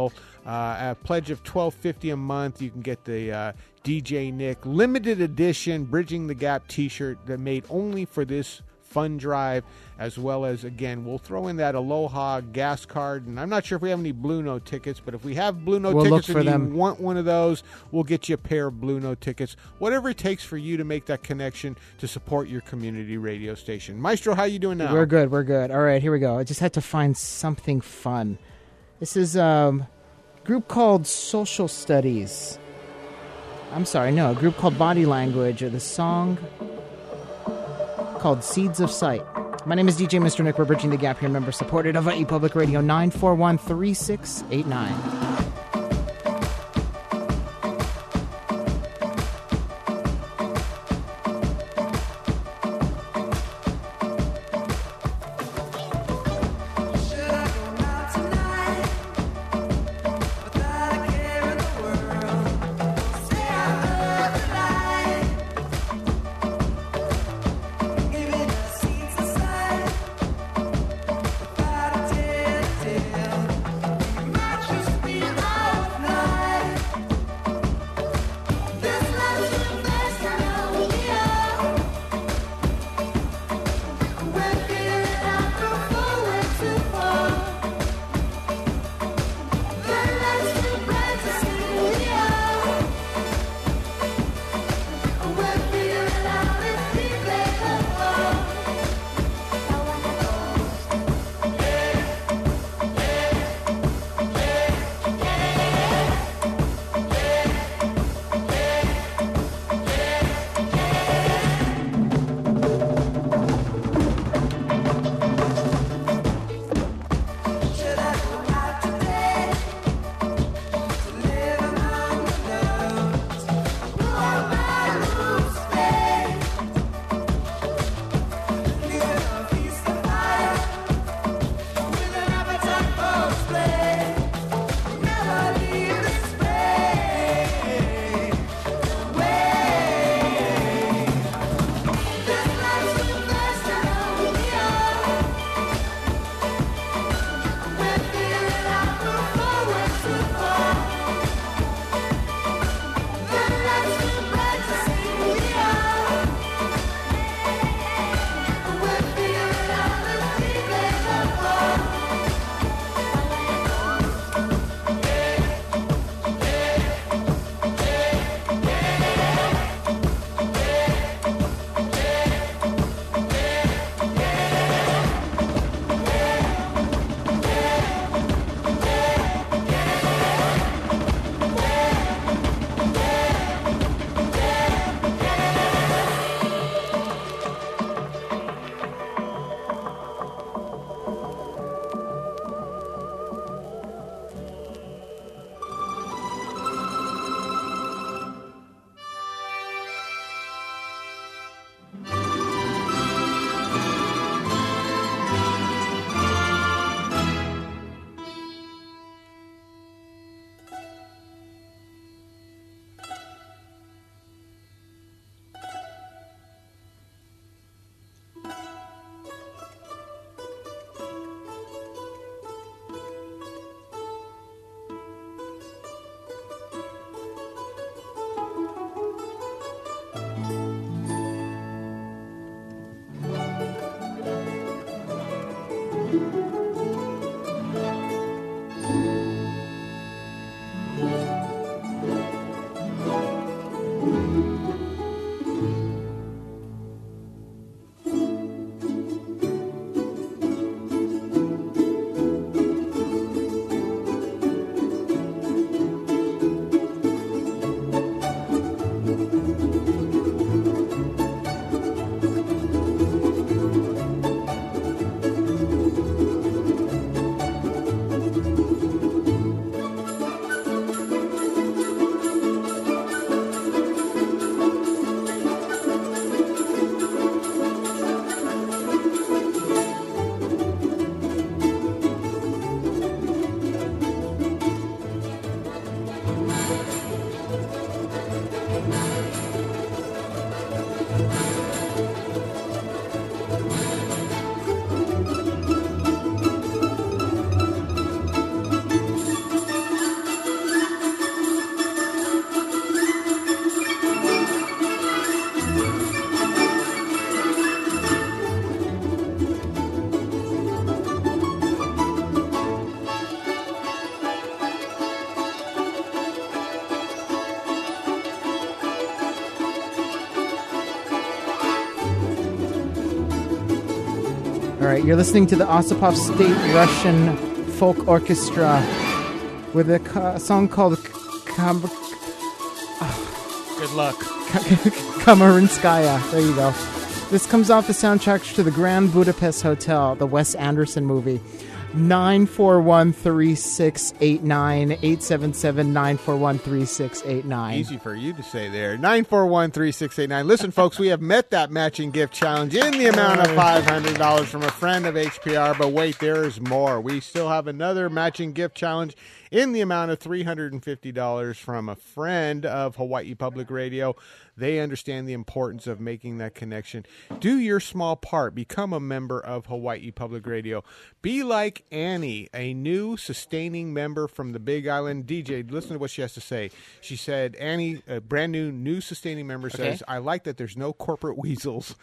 Uh, a pledge of twelve fifty a month, you can get the uh, D J Nick limited edition Bridging the Gap t-shirt that made only for this fun drive, as well as, again, we'll throw in that Aloha gas card, and I'm not sure if we have any Blue Note tickets, but if we have Blue Note We'll tickets look for and you them. want one of those, we'll get you a pair of Blue Note tickets. Whatever it takes for you to make that connection to support your community radio station. Maestro, how you doing now? We're good. We're good. All right, here we go. I just had to find something fun. This is um, a group called Social Studies. I'm sorry, no, a group called Body Language, or the song called Seeds of Sight. My name is D J Mister Nick. We're bridging the gap here, member supported of Hawaii Public Radio, nine four one, three six eight nine. Might just be All right, you're listening to the Osipov State Russian Folk Orchestra with a ca- song called Kam- Good luck. Kamarinskaya. There you go. This comes off the soundtrack to the Grand Budapest Hotel, the Wes Anderson movie. nine four one, three six eight nine, eight seven seven, nine four one, three six eight nine. Easy for you to say there. nine four one, three six eight nine. Listen, folks, we have met that matching gift challenge in the amount of five hundred dollars from a friend of H P R. But wait, there is more. We still have another matching gift challenge in the amount of three hundred fifty dollars from a friend of Hawaii Public Radio. They understand the importance of making that connection. Do your small part. Become a member of Hawaii Public Radio. Be like Annie, a new sustaining member from the Big Island. D J, listen to what she has to say. She said, Annie, a brand new, new sustaining member, says, Okay. I like that there's no corporate weasels.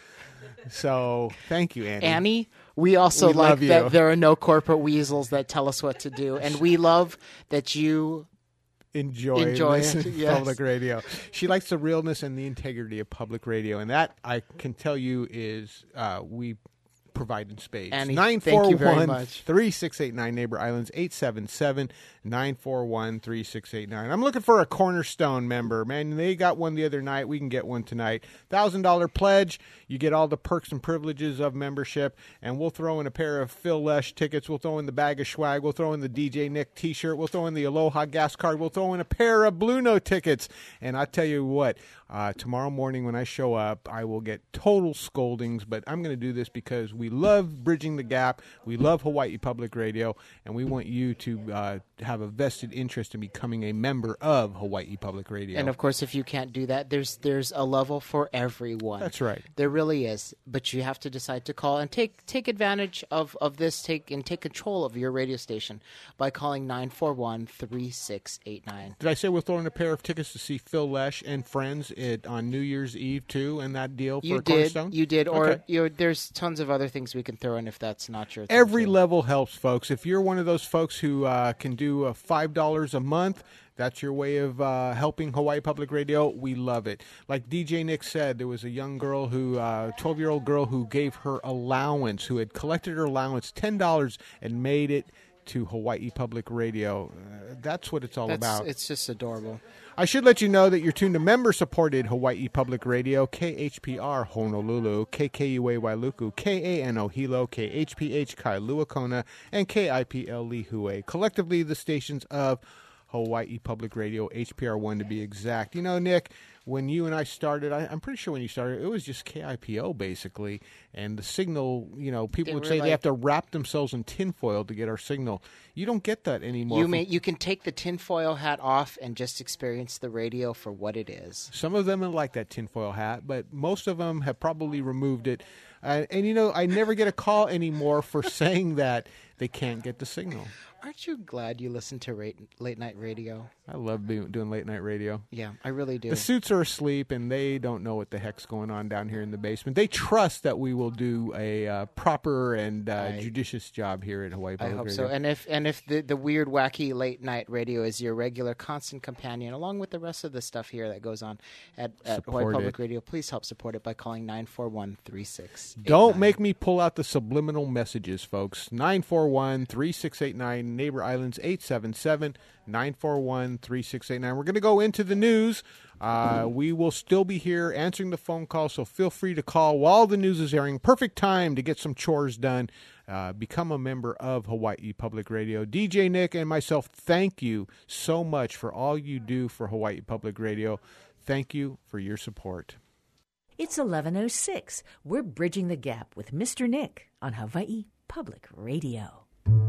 So thank you, Annie. Annie, we also We like love you. that there are no corporate weasels that tell us what to do. And we love that you Enjoy, Enjoy listening it, to yes. public radio. She likes the realness and the integrity of public radio, and that I can tell you is uh, we provide in spades. Annie, thank you very much. three six eight nine Neighbor Islands, eight seven seven, nine four one, three six eight nine. I'm looking for a Cornerstone member. Man, they got one the other night. We can get one tonight. one thousand dollars pledge. You get all the perks and privileges of membership, and we'll throw in a pair of Phil Lesh tickets. We'll throw in the bag of swag. We'll throw in the D J Nick t-shirt. We'll throw in the Aloha gas card. We'll throw in a pair of Blue Note tickets. And I tell you what, uh, tomorrow morning when I show up, I will get total scoldings, but I'm going to do this because we love Bridging the Gap. We love Hawaii Public Radio, and we want you to uh, have a vested interest in becoming a member of Hawaii Public Radio. And of course, if you can't do that, there's there's a level for everyone. That's right. There really is. But you have to decide to call and take take advantage of, of this, take and take control of your radio station by calling nine four one, three six eight nine. Did I say we're throwing a pair of tickets to see Phil Lesh and friends it, on New Year's Eve too, and that deal for You a did. Cornerstone? You did. Or Okay. you there's tons of other things we can throw in if that's not your thing, Every too. level helps, folks. If you're one of those folks who uh, can do uh, five dollars a month, that's your way of uh, helping Hawaii Public Radio. We love it. Like D J Nick said, there was a young girl who, uh, twelve-year-old girl who gave her allowance, who had collected her allowance, ten dollars, and made it to Hawaii Public Radio. Uh, that's what it's all That's, about. It's just adorable. I should let you know that you're tuned to member-supported Hawaii Public Radio, K H P R Honolulu, K K U A Wailuku, K A N O Hilo, K H P H Kailua Kona, and K I P L Lihue. Collectively, the stations of Hawaii Public Radio, H P R one to be exact. You know, Nick, when you and I started, I, I'm pretty sure when you started, it was just K I P O basically, and the signal, you know, people They would were say like- they have to wrap themselves in tinfoil to get our signal. You don't get that anymore. You from- may you can take the tinfoil hat off and just experience the radio for what it is. Some of them are like that tinfoil hat, but most of them have probably removed it. Uh, and, you know, I never get a call anymore for saying that they can't get the signal. Aren't you glad you listen to rate, late night radio? I love be- doing late night radio. Yeah, I really do. The suits are asleep, and they don't know what the heck's going on down here in the basement. They trust that we will do a uh, proper and uh, I- judicious job here at Hawaii I Public hope Radio. so. And if and if the, the weird, wacky late night radio is your regular, constant companion, along with the rest of the stuff here that goes on at, at Hawaii Support Public it. Radio, please help support it by calling nine four one, three six eight nine. Don't make me pull out the subliminal messages, folks. nine four one, three six eight nine, Neighbor Islands, eight seven seven, nine four one, three six eight nine. We're going to go into the news. Uh, we will still be here answering the phone call, so feel free to call while the news is airing. Perfect time to get some chores done. Uh, become a member of Hawaii Public Radio. D J Nick and myself, thank you so much for all you do for Hawaii Public Radio. Thank you for your support. It's eleven oh six. We're bridging the gap with Mister Nick on Hawaii Public Radio.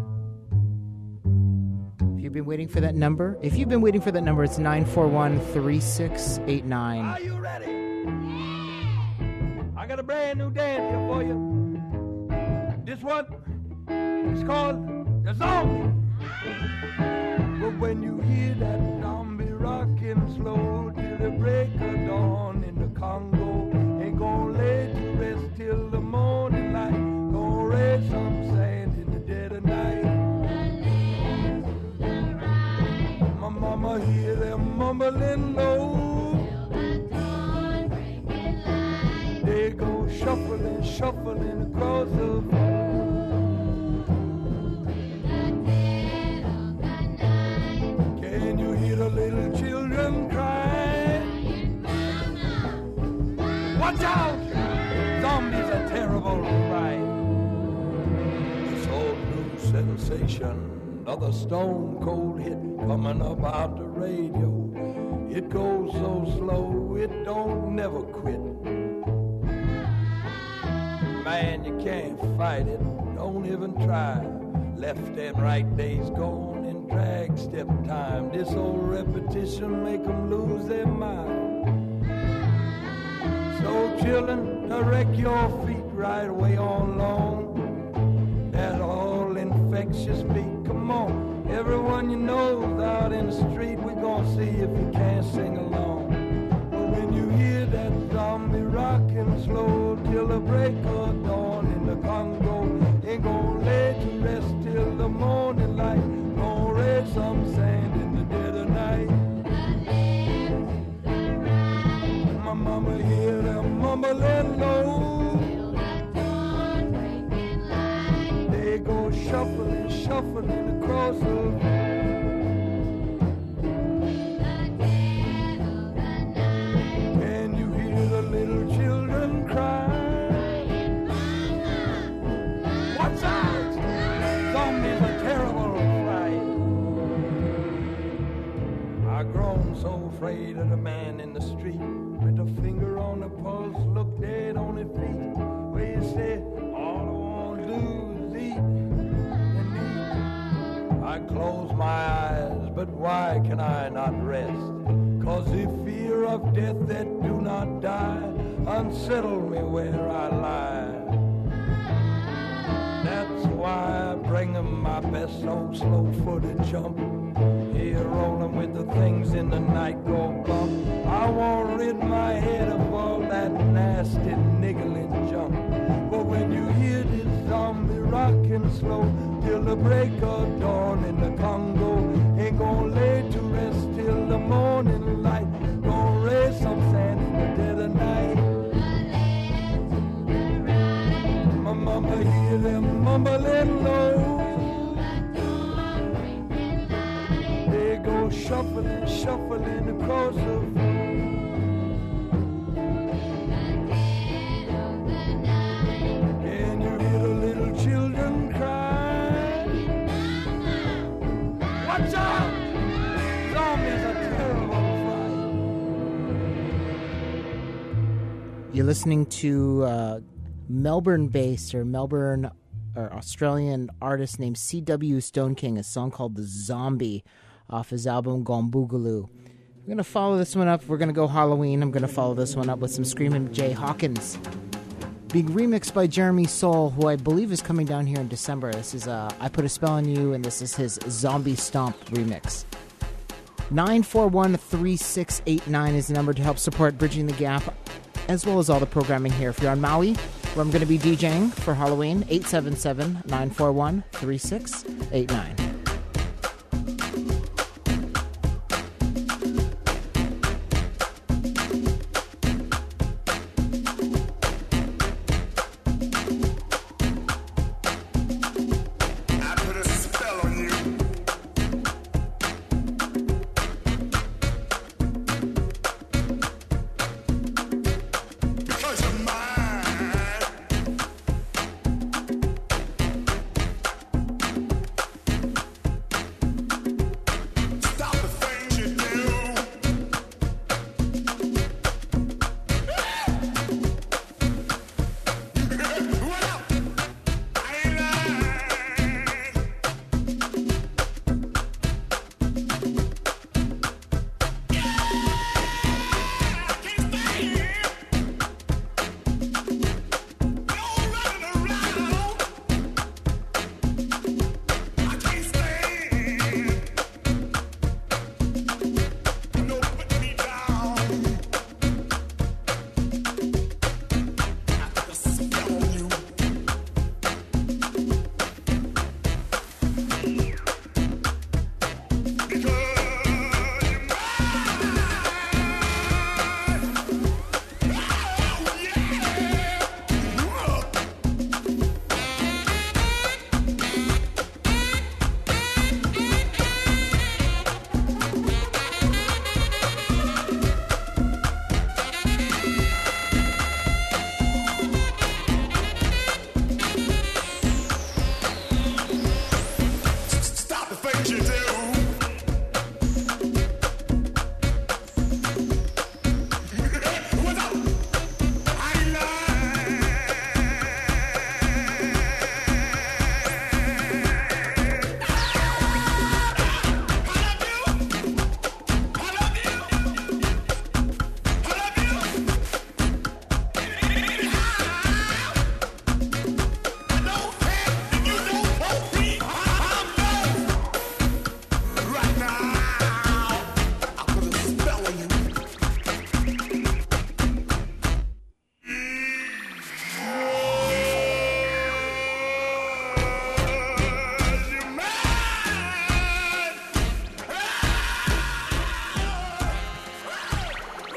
If you've been waiting for that number, if you've been waiting for that number, it's nine four one, three six eight nine. Are you ready? I got a brand new dance here for you. This one is called the zombie. But when you hear that zombie rocking slow till the break of dawn in the Congo, ain't gonna lay to rest till the morning light. Gonna raise some sand in the dead of night. My mama hear them mumbling low. They go shuffling, shuffling across the floor. addiction. Another stone cold hit coming up out the radio. It goes so slow, it don't never quit. Man, you can't fight it, don't even try. Left and right days gone in drag step time. This old repetition make them lose their mind. So children, direct your feet right away on long. That all infectious beat, come on. Everyone you know's out in the street, we gonna see if you can't sing along. But when you hear that zombie rockin' slow till the break of dawn in the Congo, ain't gonna lay to rest till the morning light. Gonna raise some sand in the dead of night. My mama hear them mumbling low. They go shuffling, shuffling across the Can you hear the little children cry? Watch out! Zombies are terrible fright. I grown so afraid of the man in the street with a finger on the pulse, look dead on his feet. Where you say, all I want to do is eat and eat. I close my eyes, but why can I not rest? Cause the fear of death that do not die unsettle me where I lie. That's why I bring 'em my best old slow-footed jump. Here rolling with the things in the night go bump. I won't rid my head of all that nasty niggling junk. But when you hear this zombie rockin' slow till the break of dawn in the Congo, ain't gonna lay to rest till the morning light. Gonna raise some sand in the dead of night. My mama hear them mumbling low. They go shuffling, shuffling across the floor. Can you hear the little children cry? Watch out! Zombies are terrible fright. You're listening to uh, Melbourne-based or Melbourne or Australian artist named C W Stone King, a song called The Zombie off his album Gone Boogaloo. We're going to follow this one up. We're going to go Halloween. I'm going to follow this one up with some Screamin' Jay Hawkins. Being remixed by Jeremy Soule, who I believe is coming down here in December. This is uh, I Put a Spell on You, and this is his Zombie Stomp remix. nine four one, three six eight nine is the number to help support Bridging the Gap, as well as all the programming here. If you're on Maui, where I'm going to be DJing for Halloween, eight seven seven, nine four one, three six eight nine.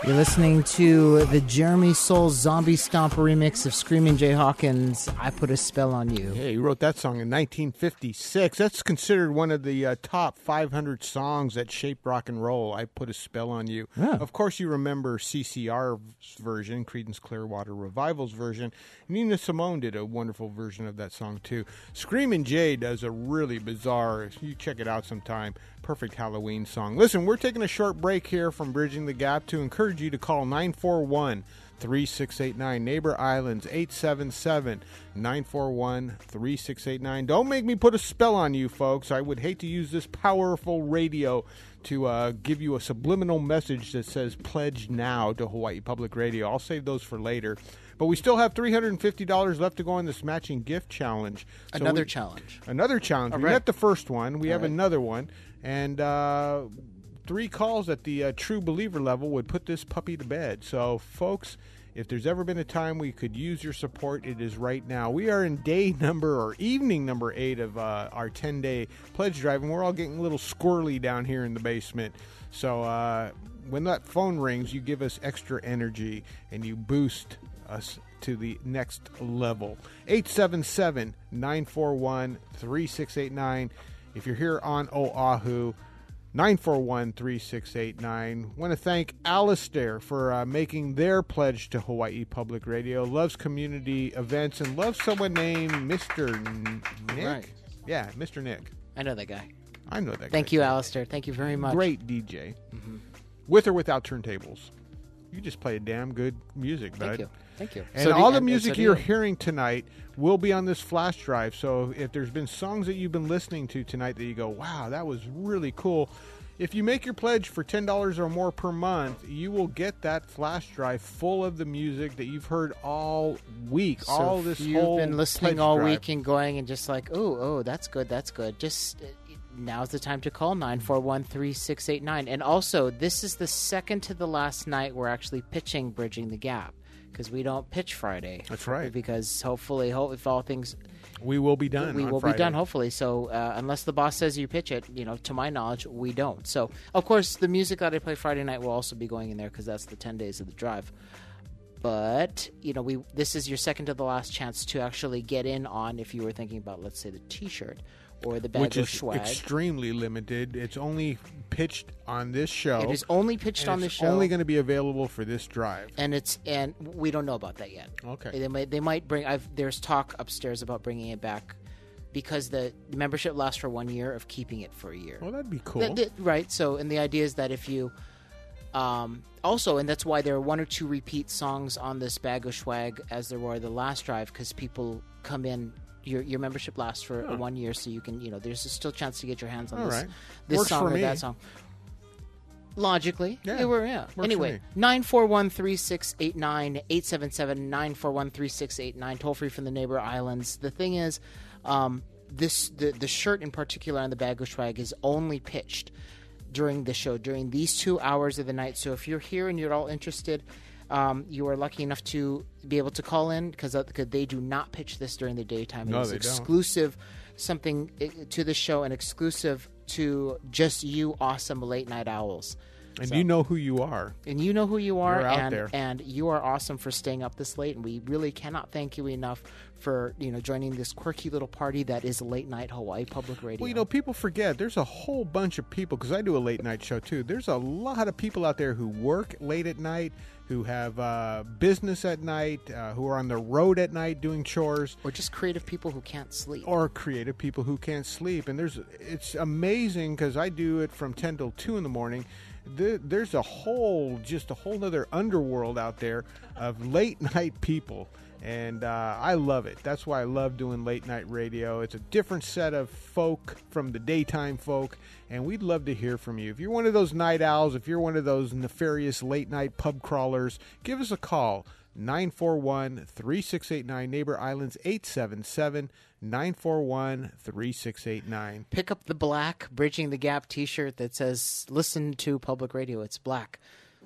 You're listening to the Jeremy Soul Zombie Stomp remix of Screaming Jay Hawkins, I Put a Spell on You. Yeah, he wrote that song in nineteen fifty-six. That's considered one of the uh, top five hundred songs that shaped rock and roll, I Put a Spell on You. Yeah. Of course, you remember C C R's version, Creedence Clearwater Revival's version. Nina Simone did a wonderful version of that song, too. Screamin' Jay does a really bizarre, you check it out sometime, perfect Halloween song. Listen, we're taking a short break here from Bridging the Gap to encourage you to call nine four one, three six eight nine. Neighbor Islands, eight seven seven, nine four one, three six eight nine. Don't make me put a spell on you, folks. I would hate to use this powerful radio to uh, give you a subliminal message that says pledge now to Hawaii Public Radio. I'll save those for later. But we still have three hundred fifty dollars left to go on this matching gift challenge. So Another we, challenge. Another challenge. All we right. met the first one. We All have right. another one. And uh, three calls at the uh, true believer level would put this puppy to bed. So, folks, if there's ever been a time we could use your support, it is right now. We are in day number or evening number eight of uh, our ten-day pledge drive, and we're all getting a little squirrely down here in the basement. So uh, when that phone rings, you give us extra energy, and you boost us to the next level. eight seven seven, nine four one, three six eight nine. If you're here on Oahu, nine four one, three six eight nine. Want to thank Alistair for uh, making their pledge to Hawaii Public Radio. Loves community events and loves someone named Mister N- Nick. Right. Yeah, Mister Nick. I know that guy. I know that guy. Thank you, Alistair. Thank you very much. Great D J. Mm-hmm. With or without turntables. You just play damn good music, bud. Thank you. Thank you. And So do- all the and- music so do you're you. hearing tonight will be on this flash drive. So if there's been songs that you've been listening to tonight that you go, wow, that was really cool. If you make your pledge for ten dollars or more per month, you will get that flash drive full of the music that you've heard all week. So all if this you've whole been listening pledge all drive. week and going and just like, oh, oh, that's good, that's good. Just uh, now's the time to call nine four one, three six eight nine. And also, this is the second to the last night we're actually pitching Bridging the Gap because we don't pitch Friday. That's right. Because hopefully, ho- if all things We will be done we on will Friday. be done hopefully. So uh, unless the boss says you pitch it, you know, to my knowledge, we don't. So of course, the music that I play Friday night will also be going in there because that's the ten days of the drive. But you know, we this is your second to the last chance to actually get in on if you were thinking about, let's say, the T-shirt or the bag Which of is swag. extremely limited. It's only pitched on this show. It is only pitched and on it's this show. only going to be available for this drive. and it's and we don't know about that yet. Okay. They might they might bring. I've there's talk upstairs about bringing it back because the membership lasts for one year of keeping it for a year. Well, that'd be cool. Th- th- right. So, and the idea is that if you, um, also, and that's why there are one or two repeat songs on this bag of swag as there were the last drive because people come in. Your your membership lasts for Huh. one year, so you can you know there's still a chance to get your hands on All this right. this Works song for or me. that song. Logically, Yeah, it were, yeah. works for Anyway, me. nine four one, three six eight nine, eight seven seven, nine four one, three six eight nine, toll free from the neighbor islands. The thing is, um, this the, the shirt in particular on the bag of swag is only pitched during the show, during these two hours of the night. So if you're here and you're all interested, um, you are lucky enough to be able to call in because they do not pitch this during the daytime. No, it is they don't. exclusive, something uh, to the show and exclusive to just you awesome late night owls. And So- you know who you are. and you know who you are, You're out and there. and you are awesome for staying up this late. And we really cannot thank you enough for you know joining this quirky little party that is late night Hawaii Public Radio. Well, you know, people forget there's a whole bunch of people, because I do a late night show too. There's a lot of people out there who work late at night, who have uh, business at night, uh, who are on the road at night doing chores. or just creative people who can't sleep. Or creative people who can't sleep. And there's it's amazing because I do it from ten till two in the morning. There, there's a whole, just a whole other underworld out there of late night people. And uh, I love it. That's why I love doing late night radio. It's a different set of folk from the daytime folk. And we'd love to hear from you. If you're one of those night owls, if you're one of those nefarious late night pub crawlers, give us a call. nine four one, three six eight nine, Neighbor Islands, eight seven seven, nine four one, three six eight nine. Pick up the black Bridging the Gap T-shirt that says "Listen to Public Radio." It's black.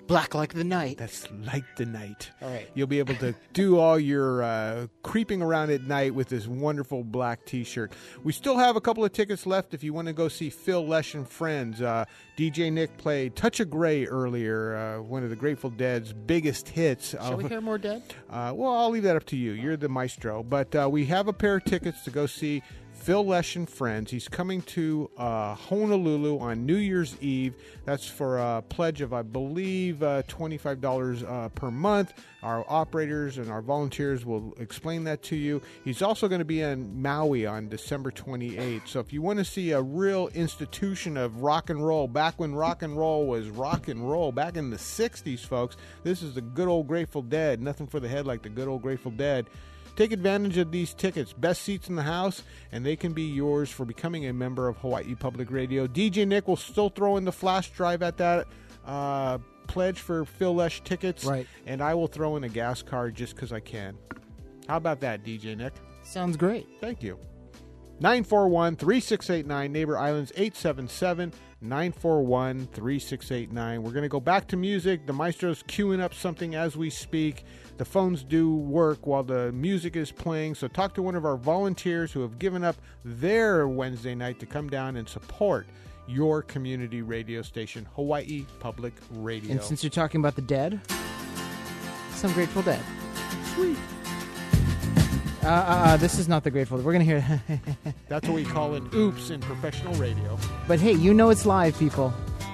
Black like the night. That's like the night. All right. You'll be able to do all your uh, creeping around at night with this wonderful black T-shirt. We still have a couple of tickets left if you want to go see Phil Lesh and Friends. Uh, D J Nick played Touch of Grey earlier, uh, one of the Grateful Dead's biggest hits. Shall we hear more Dead? Uh, well, I'll leave that up to you. You're the maestro. But uh, we have a pair of tickets to go see Phil Lesh and Friends. He's coming to uh, Honolulu on New Year's Eve. That's for a pledge of, I believe, uh, twenty-five dollars uh, per month. Our operators and our volunteers will explain that to you. He's also going to be in Maui on December twenty-eighth. So if you want to see a real institution of rock and roll, back when rock and roll was rock and roll, back in the sixties, folks, this is the good old Grateful Dead. Nothing for the head like the good old Grateful Dead. Take advantage of these tickets. Best seats in the house, and they can be yours for becoming a member of Hawaii Public Radio. D J Nick will still throw in the flash drive at that uh, pledge for Phil Lesh tickets. Right. And I will throw in a gas card just because I can. How about that, D J Nick? Sounds great. Thank you. nine four one, three six eight nine, Neighbor Islands eight seven seven, nine four one, three six eight nine. We're going to go back to music. The maestro's queuing up something as we speak. The phones do work while the music is playing, so talk to one of our volunteers who have given up their Wednesday night to come down and support your community radio station, Hawaii Public Radio. And since you're talking about the Dead, some Grateful Dead. Sweet. Uh, uh, uh, this is not the Grateful Dead. We're going to hear... That's what we call an oops in professional radio. But hey, you know it's live, people.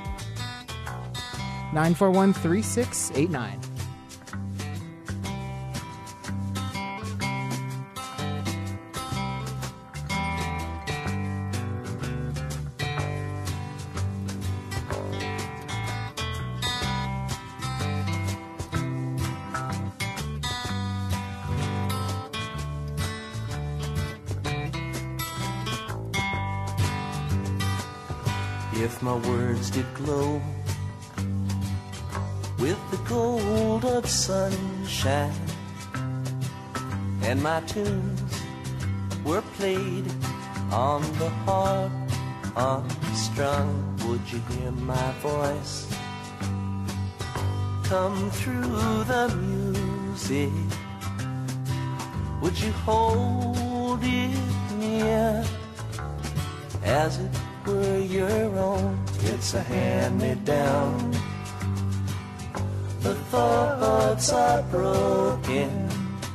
nine four one, three six eight nine. If my words did glow with the gold of sunshine, and my tunes were played on the harp unstrung, would you hear my voice come through the music? Would you hold it near as it were your own? It's a hand-me-down. The thoughts are broken.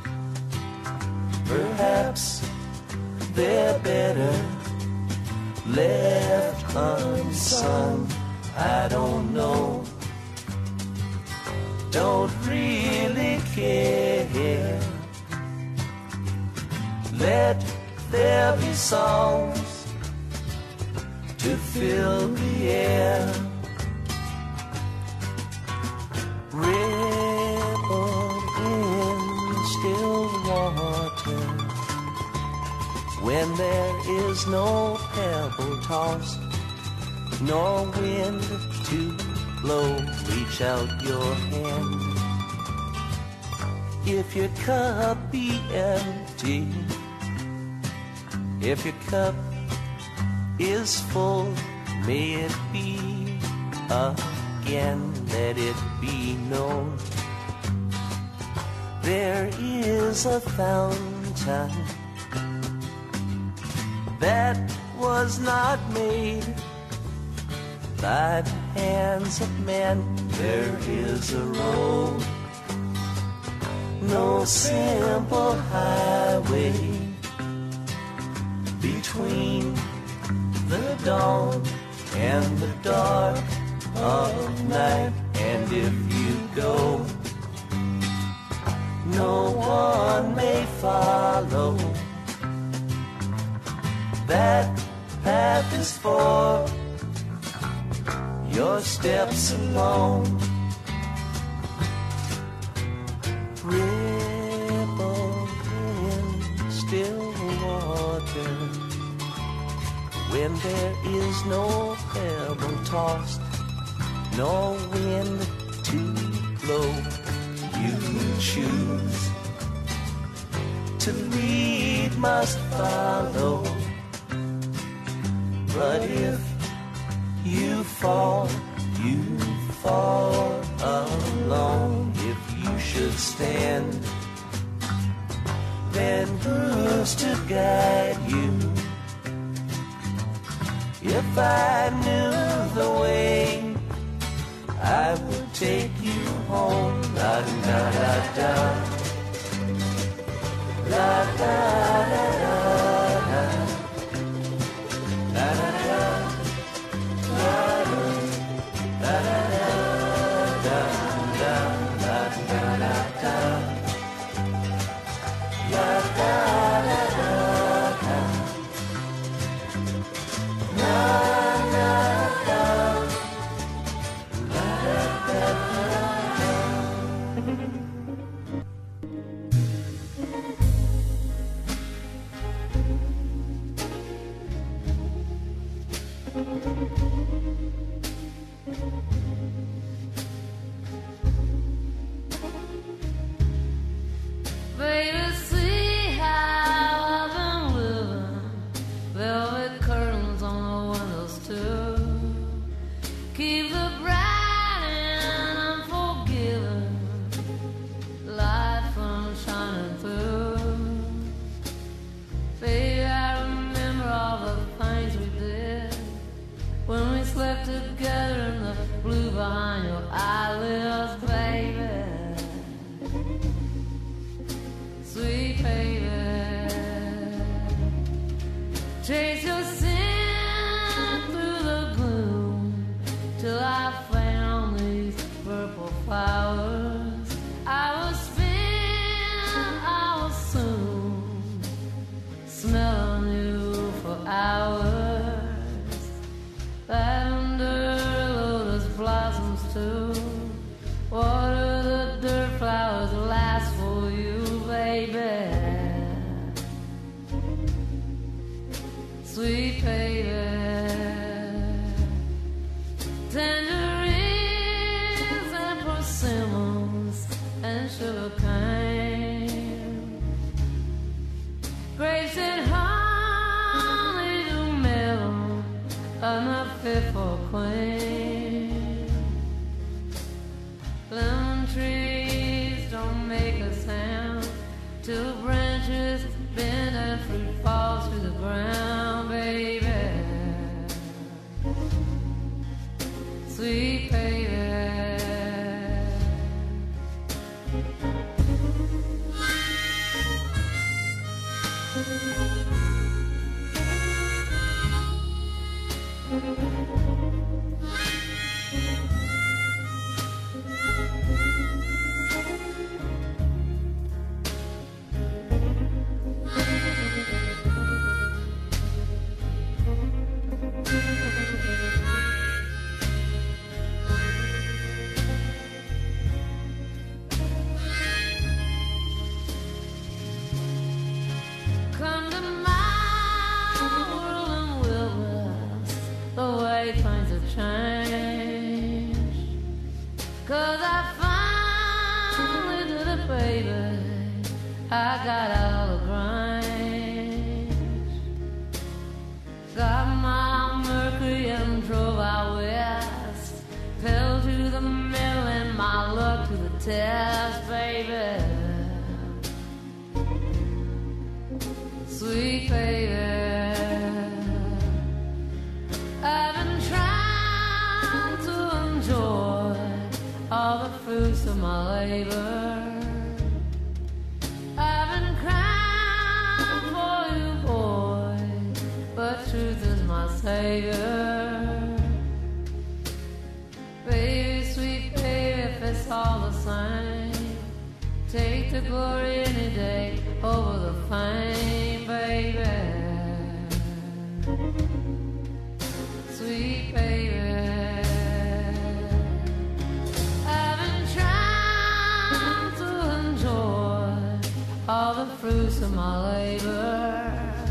Perhaps they're better left unsung. I don't know. Don't really care. Let there be songs to fill the air. Ripple in still water when there is no pebble tossed, nor wind to blow. Reach out your hand. If your cup be empty, if your cup is full, may it be again, let it be known. There is a fountain that was not made by the hands of men. There is a road, no simple highway between the dawn and the dark of night. And if you go, no one may follow. That path is for your steps alone. Ripple in still water when there is no pebble tossed, no wind to blow. You choose to lead, must follow. But if you fall, you fall alone. If you should stand, then who's to guide you? If I knew the way, I would take you home. La da da da, la da da da, la da da, la da da da da da, la da da da, la da da da, la. Baby, see how I've been living. Velvet curtains on the windows too. Keep the bright and unforgiving light from shining through. Baby, I remember all the things we did when we slept together in the blue behind your eyelids, baby. Sweet baby, chase your sin through the gloom till I found these purple flowers. I was spin, I was soon smelling you for hours. Lavender, lotus blossoms too. Water the dirt flowers last for you, baby. Sweet baby. Tangerines and persimmons and sugar cane. Grapes and honey to melon, enough fit for a queen. Lemon trees don't make a sound till branches bend and fruit falls to the ground, baby. Sweet baby. Come to my world and wilderness, the way things have changed. 'Cause I finally did it, baby. I got out of Grange, got my Mercury and drove out west. Pedal to the middle and my luck to the test, baby. Sweet baby, I've been trying to enjoy all the fruits of my labor. I've been crying for you, boy, but truth is my savior. Baby, sweet baby, if it's all the same, take the glory any day over the fame, baby. Sweet baby, I've been trying to enjoy all the fruits of my labor.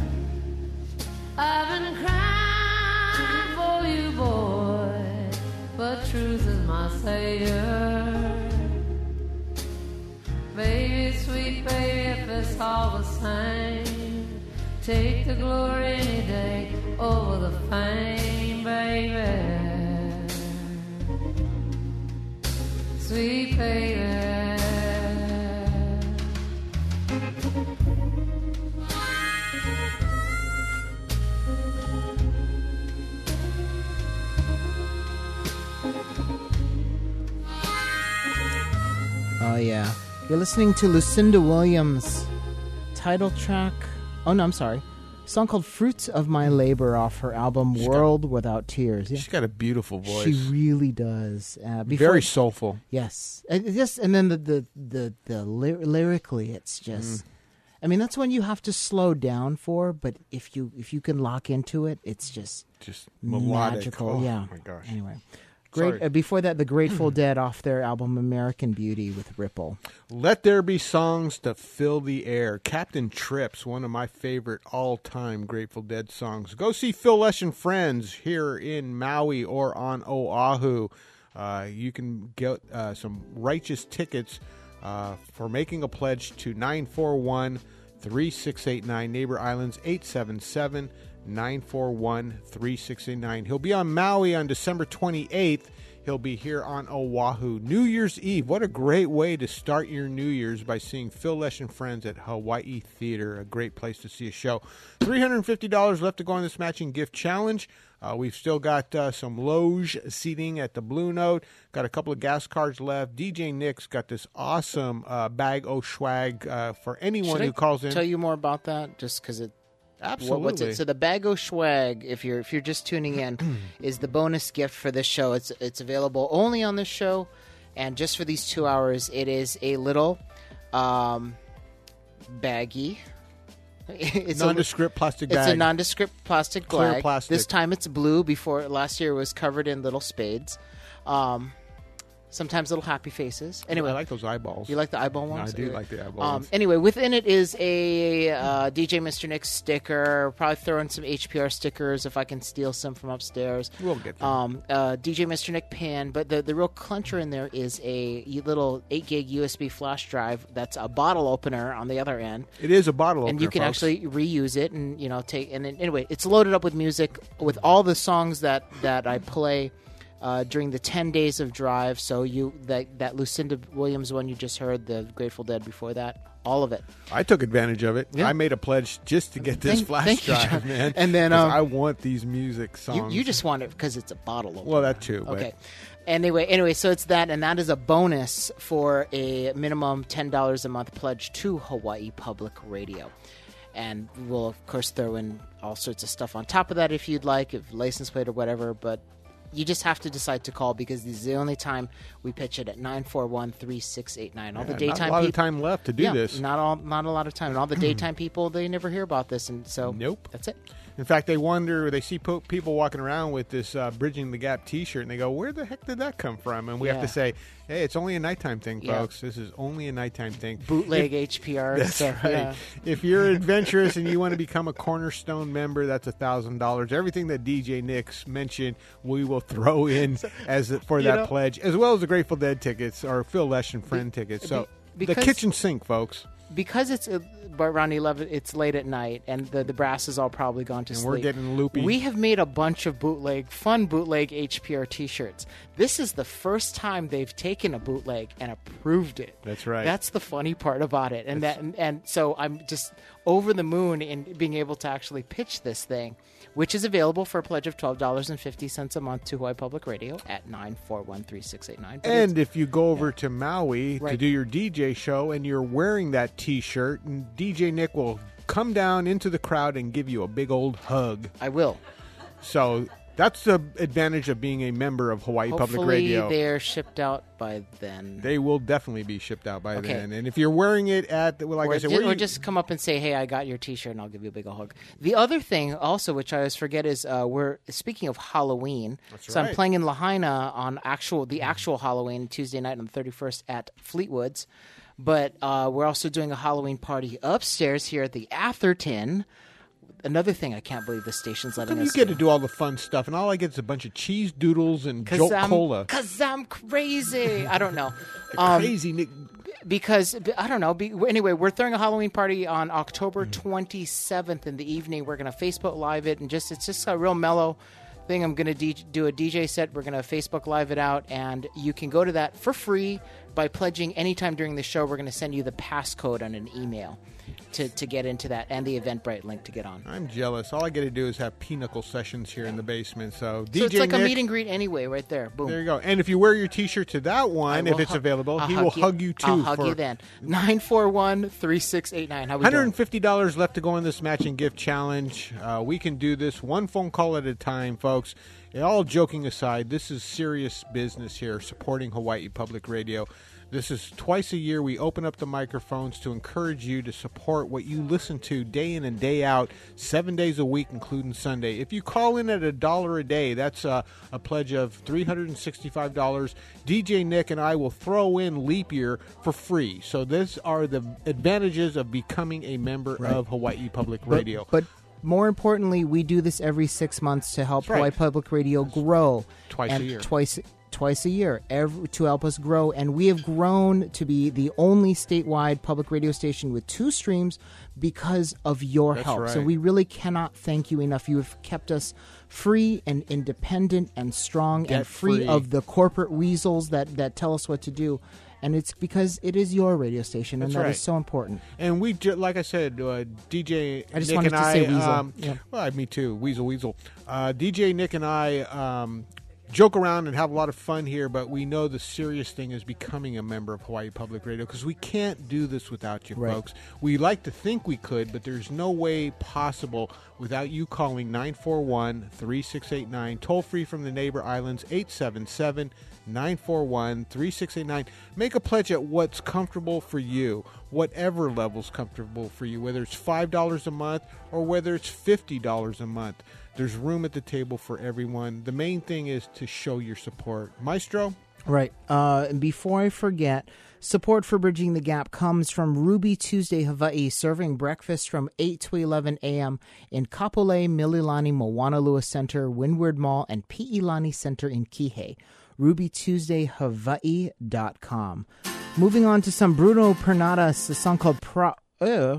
I've been crying for you, boy, but truth is my savior. Baby, sweet baby, if it's all the same, take the glory any day over the fame, baby. sweet baby. Oh, yeah. You're listening to Lucinda Williams' title track. Oh, no, I'm sorry. A song called Fruits of My Labor off her album She's World Without Tears. Yeah. She's got a beautiful voice. She really does. Uh, before, Very soulful. Yes. Uh, just, and then the, the, the, the ly- lyrically, it's just... Mm. I mean, that's when you have to slow down for, but if you if you can lock into it, it's just... Just melodic. Magical. Oh, yeah. my gosh. Anyway. Great. Uh, before that, the Grateful Dead off their album American Beauty with Ripple. Let there be songs to fill the air. Captain Trips, one of my favorite all-time Grateful Dead songs. Go see Phil Lesh and Friends here in Maui or on Oahu. Uh, you can get uh, some righteous tickets uh, for making a pledge to nine four one, three six eight nine, Neighbor Islands eight seven seven, nine four one, three six eight nine. He'll be on Maui on December twenty-eighth. He'll be here on Oahu. New Year's Eve. What a great way to start your New Year's by seeing Phil Lesh and Friends at Hawaii Theater. A great place to see a show. three hundred fifty dollars left to go on this matching gift challenge. Uh, we've still got uh, some loge seating at the Blue Note. Got a couple of gas cards left. D J Nick's got this awesome uh, bag o' swag uh, for anyone Should who I calls in. Tell you more about that, just because it. Absolutely. What's it? So the Bag o' Swag, if you're if you're just tuning in, is the bonus gift for this show. It's it's available only on this show, and just for these two hours. It is a little um, baggie. It's nondescript a, plastic bag. It's a nondescript plastic Clear bag. plastic. This time it's blue. Before last year it was covered in little spades. Um, Sometimes little happy faces. Anyway, I like those eyeballs. You like the eyeball ones? I do anyway. like the eyeball um, ones. Anyway, within it is a uh, D J Mister Nick sticker. Probably throw in some H P R stickers if I can steal some from upstairs. We'll get them. Um, uh, D J Mister Nick pin. But the, the real clincher in there is a little eight gig U S B flash drive that's a bottle opener on the other end. It is a bottle opener, and you can folks. actually reuse it and you know take. And then, anyway, it's loaded up with music with all the songs that that I play. Uh, during the ten days of drive, so you that that Lucinda Williams one you just heard, the Grateful Dead before that, all of it. I took advantage of it. Yeah. I made a pledge just to get this Thank- flash thank you, drive, John. man. And then, 'Cause um, I want these music songs. You, you just want it because it's a bottle opener. Well, that too. but- Okay. Anyway, anyway, so it's that, and that is a bonus for a minimum ten dollars a month pledge to Hawaii Public Radio. And we'll of course throw in all sorts of stuff on top of that if you'd like, if license plate or whatever, but you just have to decide to call because this is the only time we pitch it at nine four one, three six eight nine. All Yeah, the daytime not a lot peop- of time left to do yeah, this. Not all, not a lot of time. And all the daytime people, they never hear about this, and so Nope. that's it. In fact, they wonder, they see po- people walking around with this uh, Bridging the Gap t-shirt, and they go, where the heck did that come from? And we Yeah. have to say, hey, it's only a nighttime thing, Yeah. folks. This is only a nighttime thing. Bootleg If- H P R. That's stuff, right. yeah. If you're adventurous and you want to become a Cornerstone member, that's one thousand dollars. Everything that D J Nick's mentioned, we will throw in as for You that know- pledge, as well as the Grateful Dead tickets or Phil Lesh and Friend tickets. So be- the because- kitchen sink, folks. Because it's uh, around eleven, it's late at night, and the, the brass is all probably gone to And sleep. we're getting loopy. We have made a bunch of bootleg, fun bootleg H P R T-shirts. This is the first time they've taken a bootleg and approved it. That's right. That's the funny part about it, and that, and, and so I'm just over the moon in being able to actually pitch this thing, which is available for a pledge of twelve dollars and fifty cents a month to Hawaii Public Radio at nine four one, three six eight nine. And if you go over to Maui to Right. do your D J show and you're wearing that T-shirt, and D J Nick will come down into the crowd and give you a big old hug. I will. So that's the advantage of being a member of Hawaii Hopefully Public Radio. they're shipped out by then. They will definitely be shipped out by Okay. then. And if you're wearing it at, the, well, like or, I said, ju- where or you, just come up and say, "Hey, I got your T-shirt," and I'll give you a big hug. The other thing, also, which I always forget, is uh, we're speaking of Halloween. That's so I'm right. playing in Lahaina on actual the actual Halloween Tuesday night on the thirty-first at Fleetwood's, but uh, we're also doing a Halloween party upstairs here at the Atherton. Another thing I can't believe the station's letting you us get do. to do all the fun stuff, and all I get is a bunch of cheese doodles and Cause Jolt I'm, Cola. Cause I'm crazy. I don't know. Um, Crazy Nick. Because I don't know. Be, anyway, we're throwing a Halloween party on October twenty-seventh in the evening. We're going to Facebook Live it, and just it's just a real mellow thing. I'm going to D- do a D J set. We're going to Facebook Live it out, and you can go to that for free by pledging anytime during the show. We're going to send you the passcode on an email to, to get into that, and the Eventbrite link to get on. I'm jealous. All I got to do is have pinochle sessions here in the basement. So, D J so it's like Nick, a meet and greet anyway, right there. Boom. There you go. And if you wear your T-shirt to that one, if it's hu- available, I'll he hug will you. hug you too. I'll hug for you then. nine four one, three six eight nine. How we one hundred doing? fifty dollars left to go in this matching gift challenge. Uh, we can do this one phone call at a time, folks. And all joking aside, this is serious business here, supporting Hawaii Public Radio. This is twice a year we open up the microphones to encourage you to support what you listen to day in and day out, seven days a week, including Sunday. If you call in at a dollar a day, that's a, a pledge of three hundred sixty-five dollars. D J Nick and I will throw in Leap Year for free. So these are the advantages of becoming a member Right. of Hawaii Public Radio. But, but more importantly, we do this every six months to help That's right. Hawaii Public Radio grow. Twice and a year. Twice twice a year every, to help us grow. And we have grown to be the only statewide public radio station with two streams because of your That's help. So right. we really cannot thank you enough. You have kept us free and independent and strong and free, Debt-free. of the corporate weasels that, that tell us what to do. And it's because it is your radio station, and That's that right. is so important. And we, ju- like I said, uh, D J I just Nick wanted and to I, say weasel. Um, Yeah. well, me too, weasel, weasel. Uh, D J Nick and I um, joke around and have a lot of fun here, but we know the serious thing is becoming a member of Hawaii Public Radio because we can't do this without you, Right. folks. We like to think we could, but there's no way possible without you calling nine four one, three six eight nine, toll free from the neighbor islands, eight seven seven, nine four one, three six eight nine. Make a pledge at what's comfortable for you, whatever level's comfortable for you, whether it's five dollars a month or whether it's fifty dollars a month. There's room at the table for everyone. The main thing is to show your support. Maestro? Right. Uh, and before I forget, support for Bridging the Gap comes from Ruby Tuesday Hawaii, serving breakfast from eight to eleven a.m. in Kapolei, Mililani, Moana Lua Center, Windward Mall, and Pi'ilani Center in Kihei. ruby tuesday hawaii dot com. Moving on to some Bruno Pernadas, a song called Pro- uh,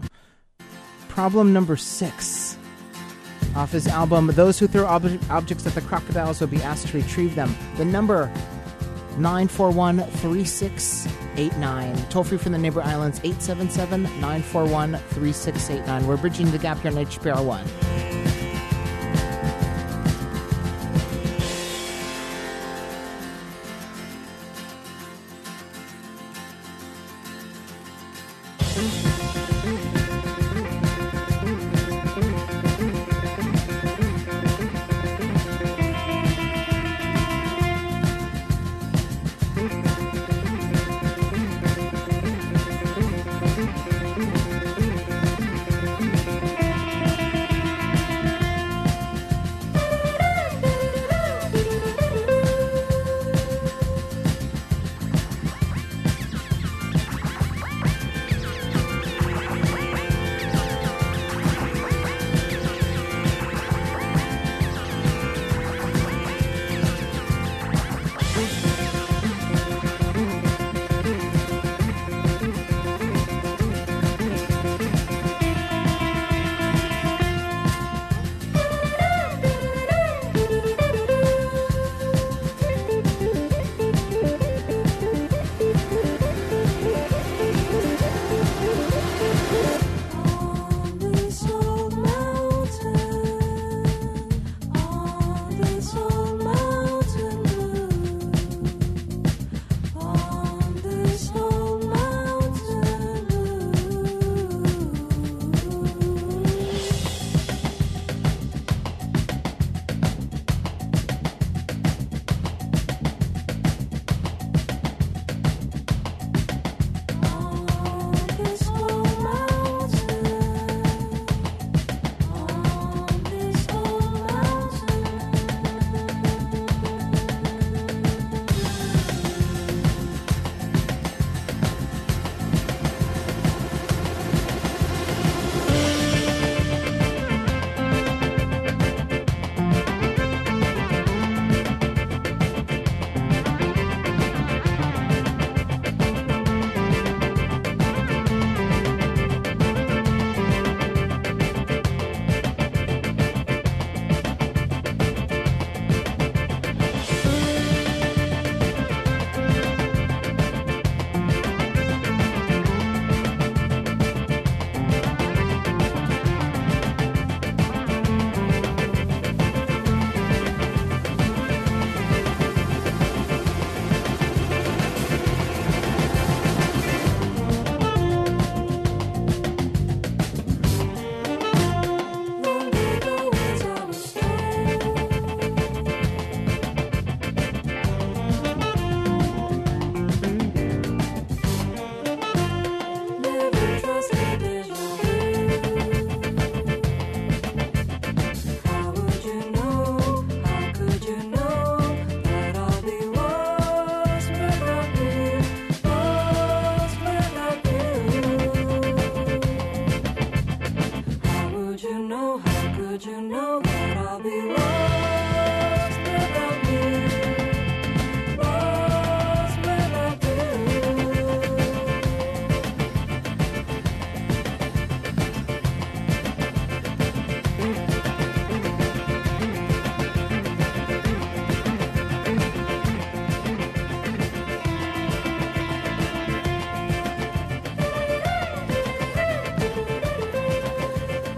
Problem Number Six. Off his album, Those Who Throw ob- Objects at the Crocodiles Will Be Asked to Retrieve Them. The number, nine four one, three six eight nine. Toll free from the neighbor islands, eight seven seven, nine four one, three six eight nine. We're bridging the gap here on H P R one.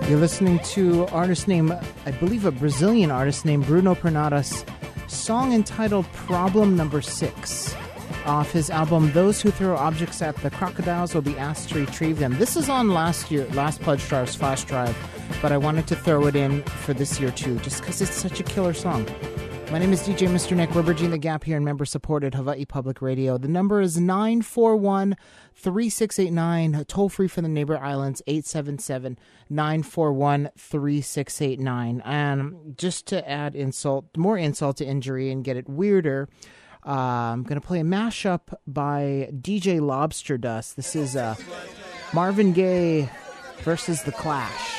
You're listening to artist named, I believe a Brazilian artist named Bruno Pernada's song entitled Problem Number Six off his album Those Who Throw Objects at the Crocodiles Will Be Asked to Retrieve Them. This is on last year, last Pledge Drive's flash drive, but I wanted to throw it in for this year too, just because it's such a killer song. My name is D J Mister Nick. We're bridging the gap here in member-supported Hawaii Public Radio. The number is nine four one, three six eight nine. Toll-free for the neighbor islands, eight seven seven, nine four one, three six eight nine. And just to add insult, more insult to injury and get it weirder, uh, I'm going to play a mashup by D J Lobster Dust. This is uh, Marvin Gaye versus The Clash.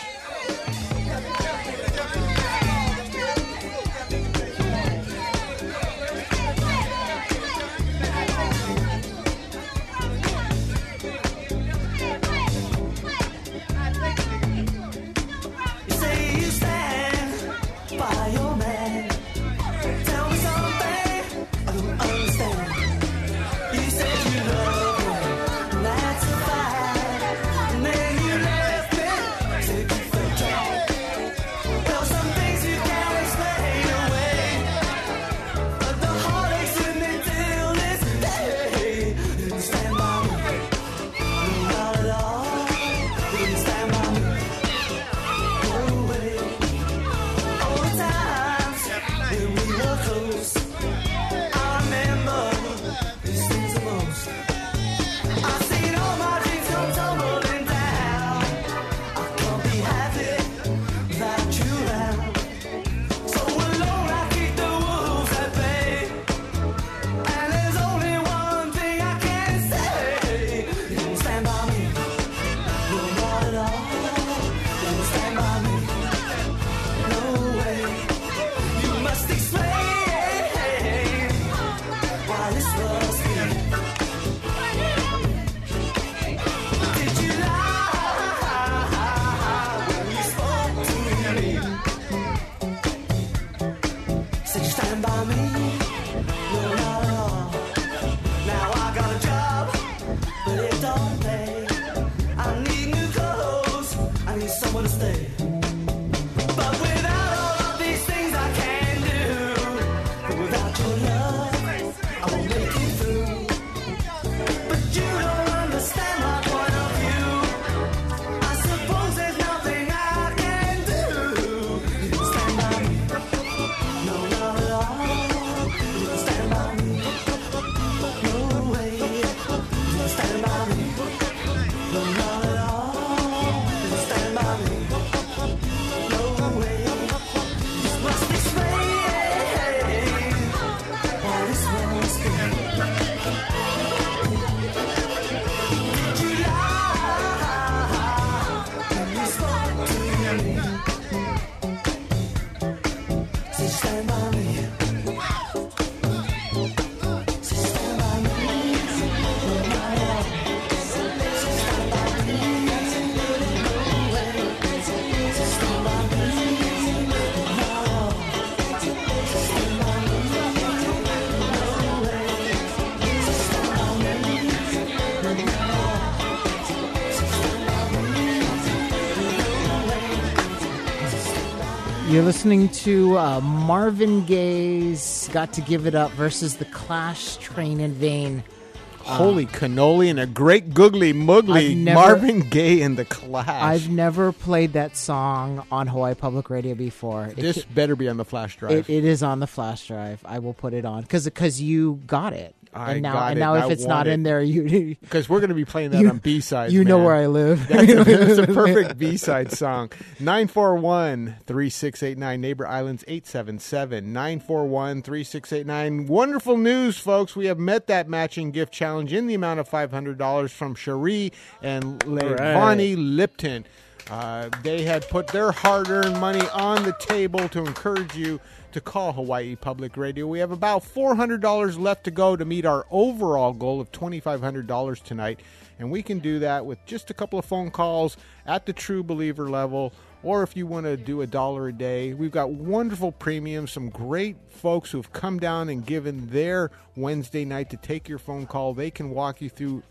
You're listening to uh, Marvin Gaye's Got to Give It Up versus The Clash, Train in Vain. Holy uh, cannoli and a great googly muggly never, Marvin Gaye and The Clash. I've never played that song on Hawaii Public Radio before. This it, better be on the flash drive. It, it is on the flash drive. I will put it on because because you got it. I and now, got and it. now I if it's not it. in there, you because we're going to be playing that you, on B-sides. You man. know where I live. That's a, that's a perfect B-side song. nine four one, three six eight nine, Neighbor Islands eight seven seven, nine four one, three six eight nine. Wonderful news, folks. We have met that matching gift challenge in the amount of five hundred dollars from Cherie and Levani right. Lipton. Uh, they had put their hard-earned money on the table to encourage you to call Hawaii Public Radio. We have about four hundred dollars left to go to meet our overall goal of twenty-five hundred dollars tonight, and we can do that with just a couple of phone calls at the True Believer level, or if you want to do a dollar a day. We've got wonderful premiums, some great folks who have come down and given their Wednesday night to take your phone call. They can walk you through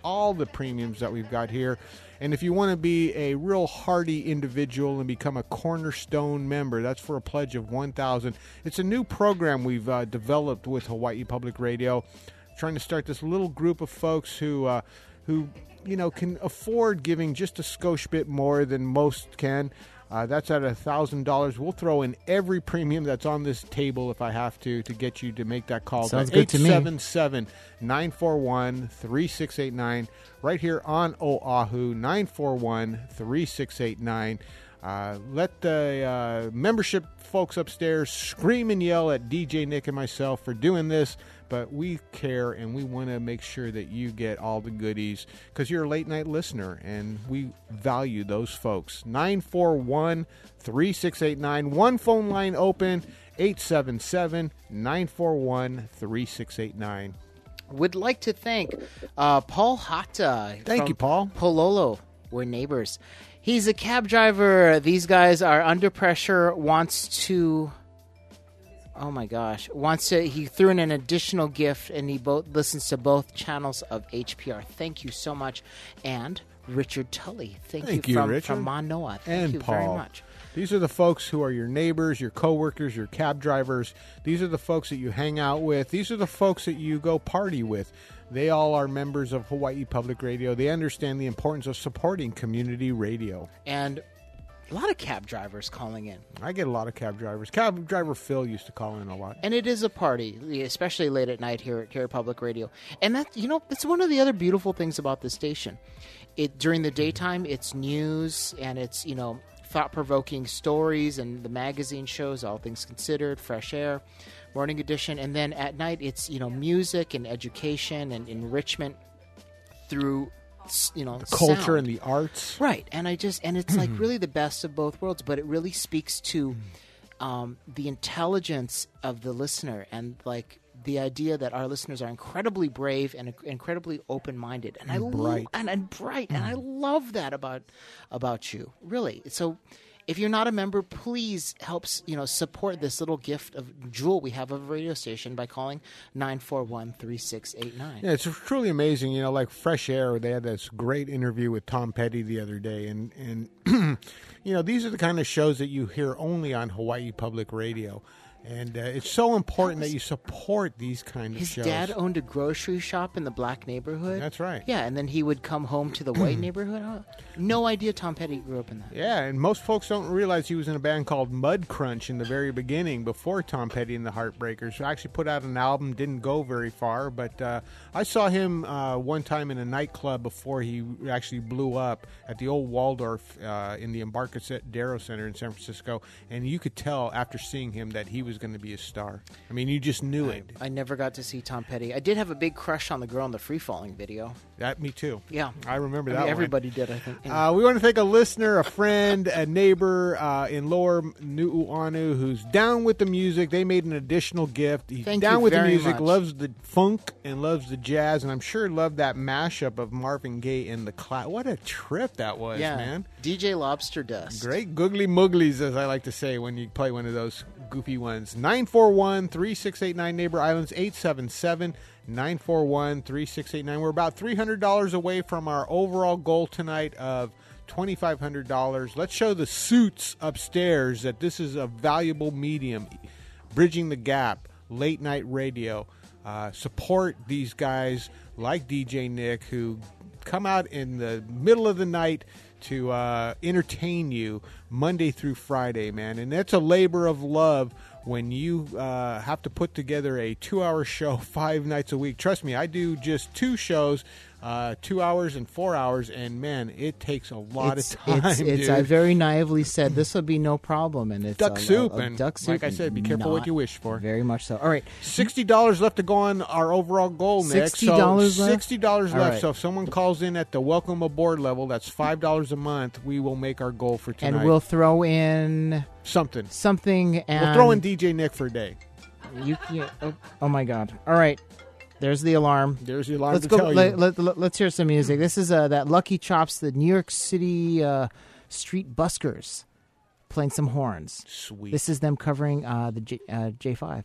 all the premiums that we've got here. And if you want to be a real hardy individual and become a cornerstone member, that's for a pledge of one thousand dollars. It's a new program we've uh, developed with Hawaii Public Radio, trying to start this little group of folks who, uh, who you know, can afford giving just a skosh bit more than most can. Uh, that's at one thousand dollars. We'll throw in every premium that's on this table if I have to, to get you to make that call. Sounds good to me. eight seven seven, nine four one, three six eight nine. Right here on Oahu, nine four one, three six eight nine. Uh, let the uh, membership folks upstairs scream and yell at D J Nick and myself for doing this, but we care and we want to make sure that you get all the goodies because you're a late night listener and we value those folks. nine four one, three six eight nine. One phone line open, eight seven seven, nine four one, three six eight nine. Would like to thank uh, Paul Hata. Thank from you, Paul. Pololo. We're neighbors. He's a cab driver. These guys are under pressure, wants to... Oh, my gosh. Wants to... He threw in an additional gift, and he both listens to both channels of H P R. Thank you so much. And Richard Tully. Thank, Thank you, you, from, Richard. from Manoa. Thank and you Paul. very much. These are the folks who are your neighbors, your coworkers, your cab drivers. These are the folks that you hang out with. These are the folks that you go party with. They all are members of Hawaii Public Radio. They understand the importance of supporting community radio. And a lot of cab drivers calling in. I get a lot of cab drivers. Cab driver Phil used to call in a lot. And it is a party, especially late at night here at, here at Public Radio. And that, you know, that's one of the other beautiful things about this station. It during the daytime, it's news and it's, you know, thought-provoking stories and the magazine shows, All Things Considered, Fresh Air, Morning Edition. And then at night, it's, you know, music and education and enrichment through, you know, the culture sound. and the arts. Right. And I just, and it's like really the best of both worlds, but it really speaks to um, the intelligence of the listener and like the idea that our listeners are incredibly brave and incredibly open-minded, and, and I bright, lo- and, and bright, and I love that about about you, really. So, if you're not a member, please help you know support this little gift of jewel we have of a radio station by calling nine four one, three six eight nine. Yeah, it's truly amazing. You know, like Fresh Air, they had this great interview with Tom Petty the other day, and and you know these are the kind of shows that you hear only on Hawaii Public Radio. And uh, it's so important that, was, that you support these kind of his shows. His dad owned a grocery shop in the black neighborhood. That's right. Yeah, and then he would come home to the white neighborhood. Oh, no idea Tom Petty grew up in that. Yeah, and most folks don't realize he was in a band called Mud Crunch in the very beginning, before Tom Petty and the Heartbreakers. He actually put out an album, didn't go very far, but uh, I saw him uh, one time in a nightclub before he actually blew up at the old Waldorf uh, in the Embarcadero Center in San Francisco, and you could tell after seeing him that he was going to be a star. I mean, you just knew I, it. I never got to see Tom Petty. I did have a big crush on the girl in the Free Falling video. That me too. Yeah, I remember I that. mean, one. Everybody did, I think. Uh, we want to thank a listener, a friend, a neighbor uh, in Lower Nu'uanu who's down with the music. They made an additional gift. He's Thank down you with the very music, much. loves the funk and loves the jazz, and I'm sure loved that mashup of Marvin Gaye and the Cloud. What a trip that was, yeah. man! D J Lobster Dust. Great googly mooglies, as I like to say when you play one of those goofy ones. nine four one, three six eight nine Neighbor Islands, eight seven seven, nine four one, three six eight nine. We're about three hundred dollars away from our overall goal tonight of twenty-five hundred dollars. Let's show the suits upstairs that this is a valuable medium. Bridging the Gap, late night radio. Uh, support these guys like D J Nick who come out in the middle of the night to uh, entertain you Monday through Friday, man. And that's a labor of love when you uh, have to put together a two-hour show five nights a week. Trust me, I do just two shows, uh, two hours and four hours, and, man, it takes a lot it's, of time, it's, it's, dude. I very naively said this would be no problem, and it's duck a, soup. a, a and duck soup. like I said, be careful what you wish for. Very much so. All right. sixty dollars left to go on our overall goal, Nick. sixty dollars so left? sixty dollars All left. right. So if someone calls in at the welcome aboard level, that's five dollars a month, we will make our goal for tonight. And we'll throw in... Something. Something, and... We'll throw in D J Nick for a day. You, you, oh, oh, my God. All right. There's the alarm. There's the alarm let's to go, tell let, you. Let, let, let's hear some music. This is uh, that Lucky Chops, the New York City uh, Street Buskers, playing some horns. Sweet. This is them covering uh, the J, uh, J five.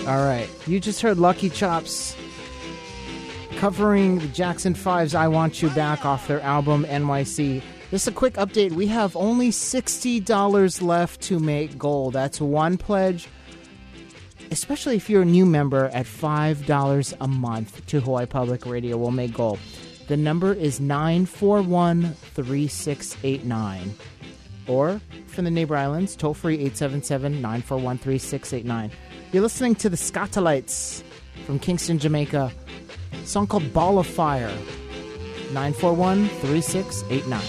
All right. You just heard Lucky Chops covering the Jackson five's I Want You Back off their album N Y C. Just a quick update. We have only sixty dollars left to make goal. That's one pledge, especially if you're a new member at five dollars a month to Hawaii Public Radio. We'll make goal. The number is nine four one, three six eight nine. Or from the neighbor islands, toll free eight seven seven, nine four one, three six eight nine. You're listening to the Scotalites from Kingston, Jamaica. A song called Ball of Fire. nine four one, three six eight nine.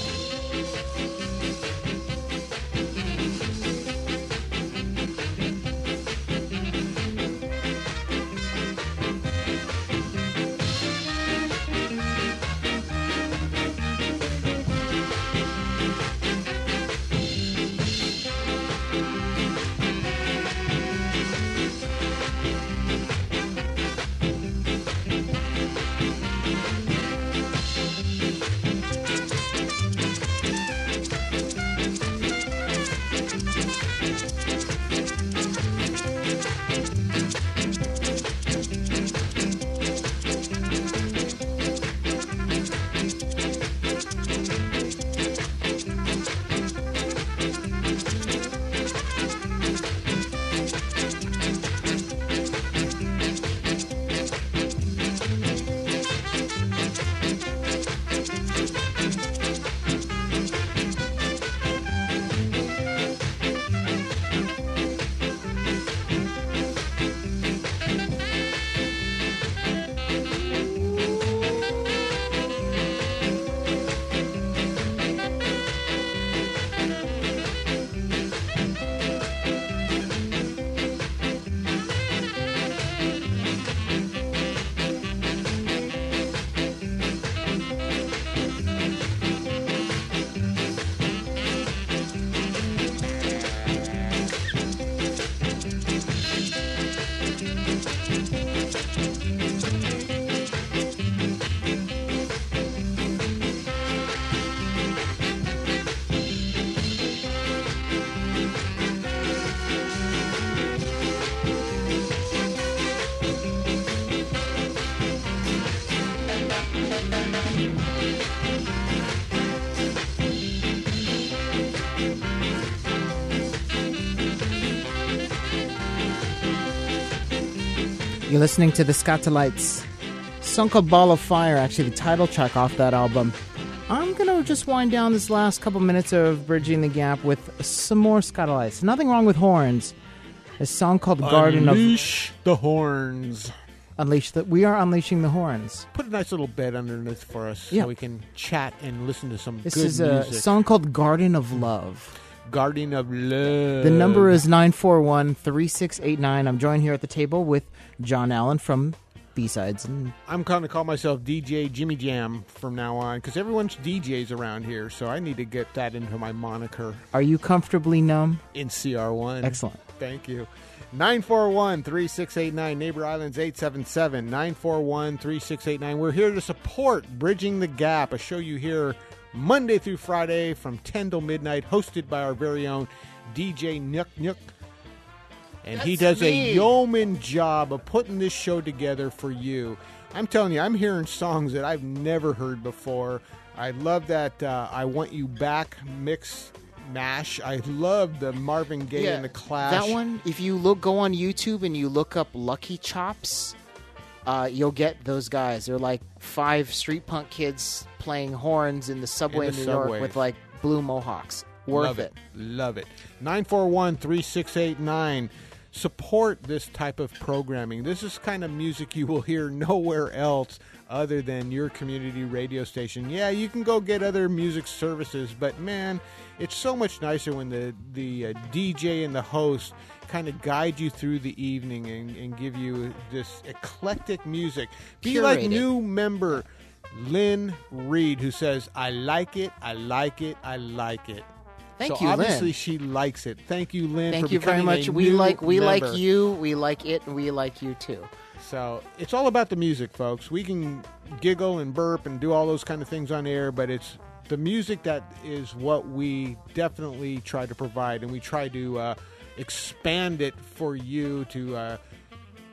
You're listening to the Scotalites. Song called Ball of Fire, actually the title track off that album. I'm going to just wind down this last couple minutes of Bridging the Gap with some more Scotalites. Nothing wrong with horns. A song called Garden of... Unleash the horns. Unleash the... We are unleashing the horns. Put a nice little bed underneath for us yeah. so we can chat and listen to some this good music. This is a song called Garden of Love. Garden of Love. The number is nine four one, three six eight nine. I'm joined here at the table with John Allen from B-Sides. And I'm going to call myself D J Jimmy Jam from now on because everyone's D Js around here, so I need to get that into my moniker. Are you comfortably numb? In C R one. Excellent. Thank you. nine four one, three six eight nine. Neighbor Islands eight seven seven, nine four one, three six eight nine. We're here to support Bridging the Gap, a show you hear Monday through Friday from ten till midnight, hosted by our very own D J Nook Nook. And That's he does me. a yeoman job of putting this show together for you. I'm telling you, I'm hearing songs that I've never heard before. I love that uh, I Want You Back mix mash. I love the Marvin Gaye yeah, and the Clash. That one, if you look, go on YouTube and you look up Lucky Chops, uh, you'll get those guys. They're like five street punk kids playing horns in the subway in, in the New subway. York with like blue mohawks. Worth Love it. it. Love it. nine four one, three six eight nine. Support this type of programming. This is kind of music you will hear nowhere else other than your community radio station. Yeah, you can go get other music services, but man, it's so much nicer when the, the uh, D J and the host kind of guide you through the evening and, and give you this eclectic music. Be like Curated. new member Lynn Reed, who says, I like it, I like it, I like it. Thank so you, obviously Lynn. she likes it. Thank you, Lynn. Thank for you very becoming much. a We new like we member. like you. We like it, and we like you too. So it's all about the music, folks. We can giggle and burp and do all those kind of things on air, but it's the music that is what we definitely try to provide, and we try to uh, expand it for you to uh,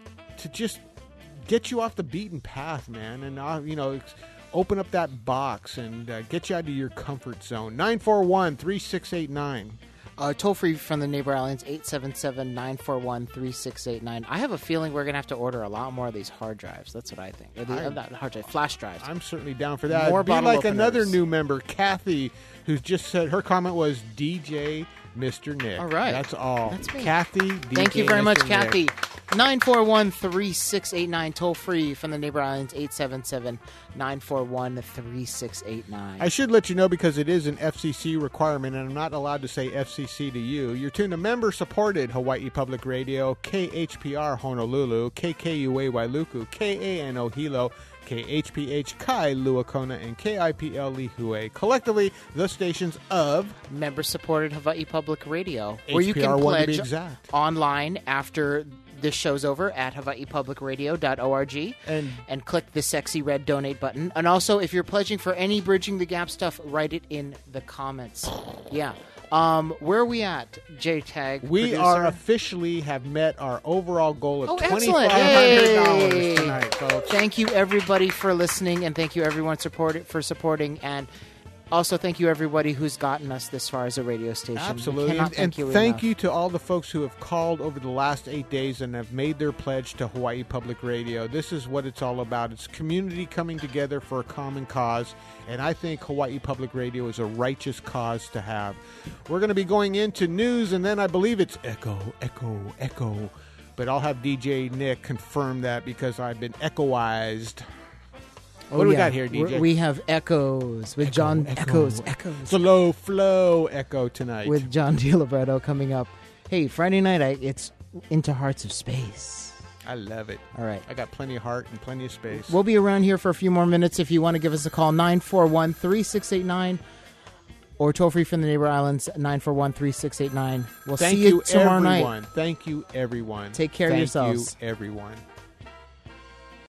to just get you off the beaten path, man, and uh, you know, open up that box and uh, get you out of your comfort zone. nine four one, three six eight nine. Uh, toll free from the neighbor islands, eight seven seven, nine four one, three six eight nine. I have a feeling we're going to have to order a lot more of these hard drives. That's what I think. Or the, I- uh, not hard drive, flash drives. I'm certainly down for that. More Be bottle like openers. another new member, Kathy, who's just said her comment was D J Mister Nick. All right. That's all. That's me. Kathy, D J Thank you very much, Mister Nick. Kathy. nine four one, three six eight nine, toll free from the neighbor islands, eight seven seven, nine four one, three six eight nine. I should let you know because it is an F C C requirement, and I'm not allowed to say F C C to you. You're tuned to member-supported Hawaii Public Radio, K H P R Honolulu, K K U A Wailuku, K A N O Hilo, K H P H Kai Luakona, and K I P L Lihue. Collectively, the stations of Member-supported Hawaii Public Radio, where you H P R can one to be pledge exact. online after this show's over at hawaii public radio dot org And and click the sexy red donate button. And also, if you're pledging for any Bridging the Gap stuff, write it in the comments. Yeah. Um, where are we at, J-Tag? we producer? are officially have met our overall goal of Oh, twenty-five excellent. hundred dollars Yay. tonight, folks. Thank you, everybody, for listening, and thank you, everyone, support for supporting. And also, thank you, everybody who's gotten us this far as a radio station. We Absolutely. cannot And, thank and you thank enough. you to all the folks who have called over the last eight days and have made their pledge to Hawaii Public Radio. This is what it's all about. It's community coming together for a common cause, and I think Hawaii Public Radio is a righteous cause to have. We're going to be going into news, and then I believe it's echo, echo, echo. But I'll have D J Nick confirm that because I've been echoized. Oh, What do we yeah. got here, D J? We're- We have Echoes with John Echoes, Echoes. Slow flow echo tonight. With John DiLibretto coming up. Hey, Friday night, I, it's Into Hearts of Space. I love it. All right. I got plenty of heart and plenty of space. We'll be around here for a few more minutes. If you want to give us a call, nine four one, three six eight nine, or toll free from the neighbor islands, nine four one, three six eight nine. We'll Thank see you, you, tomorrow everyone. night. Thank you, everyone. Take care of Thank yourselves. you, everyone.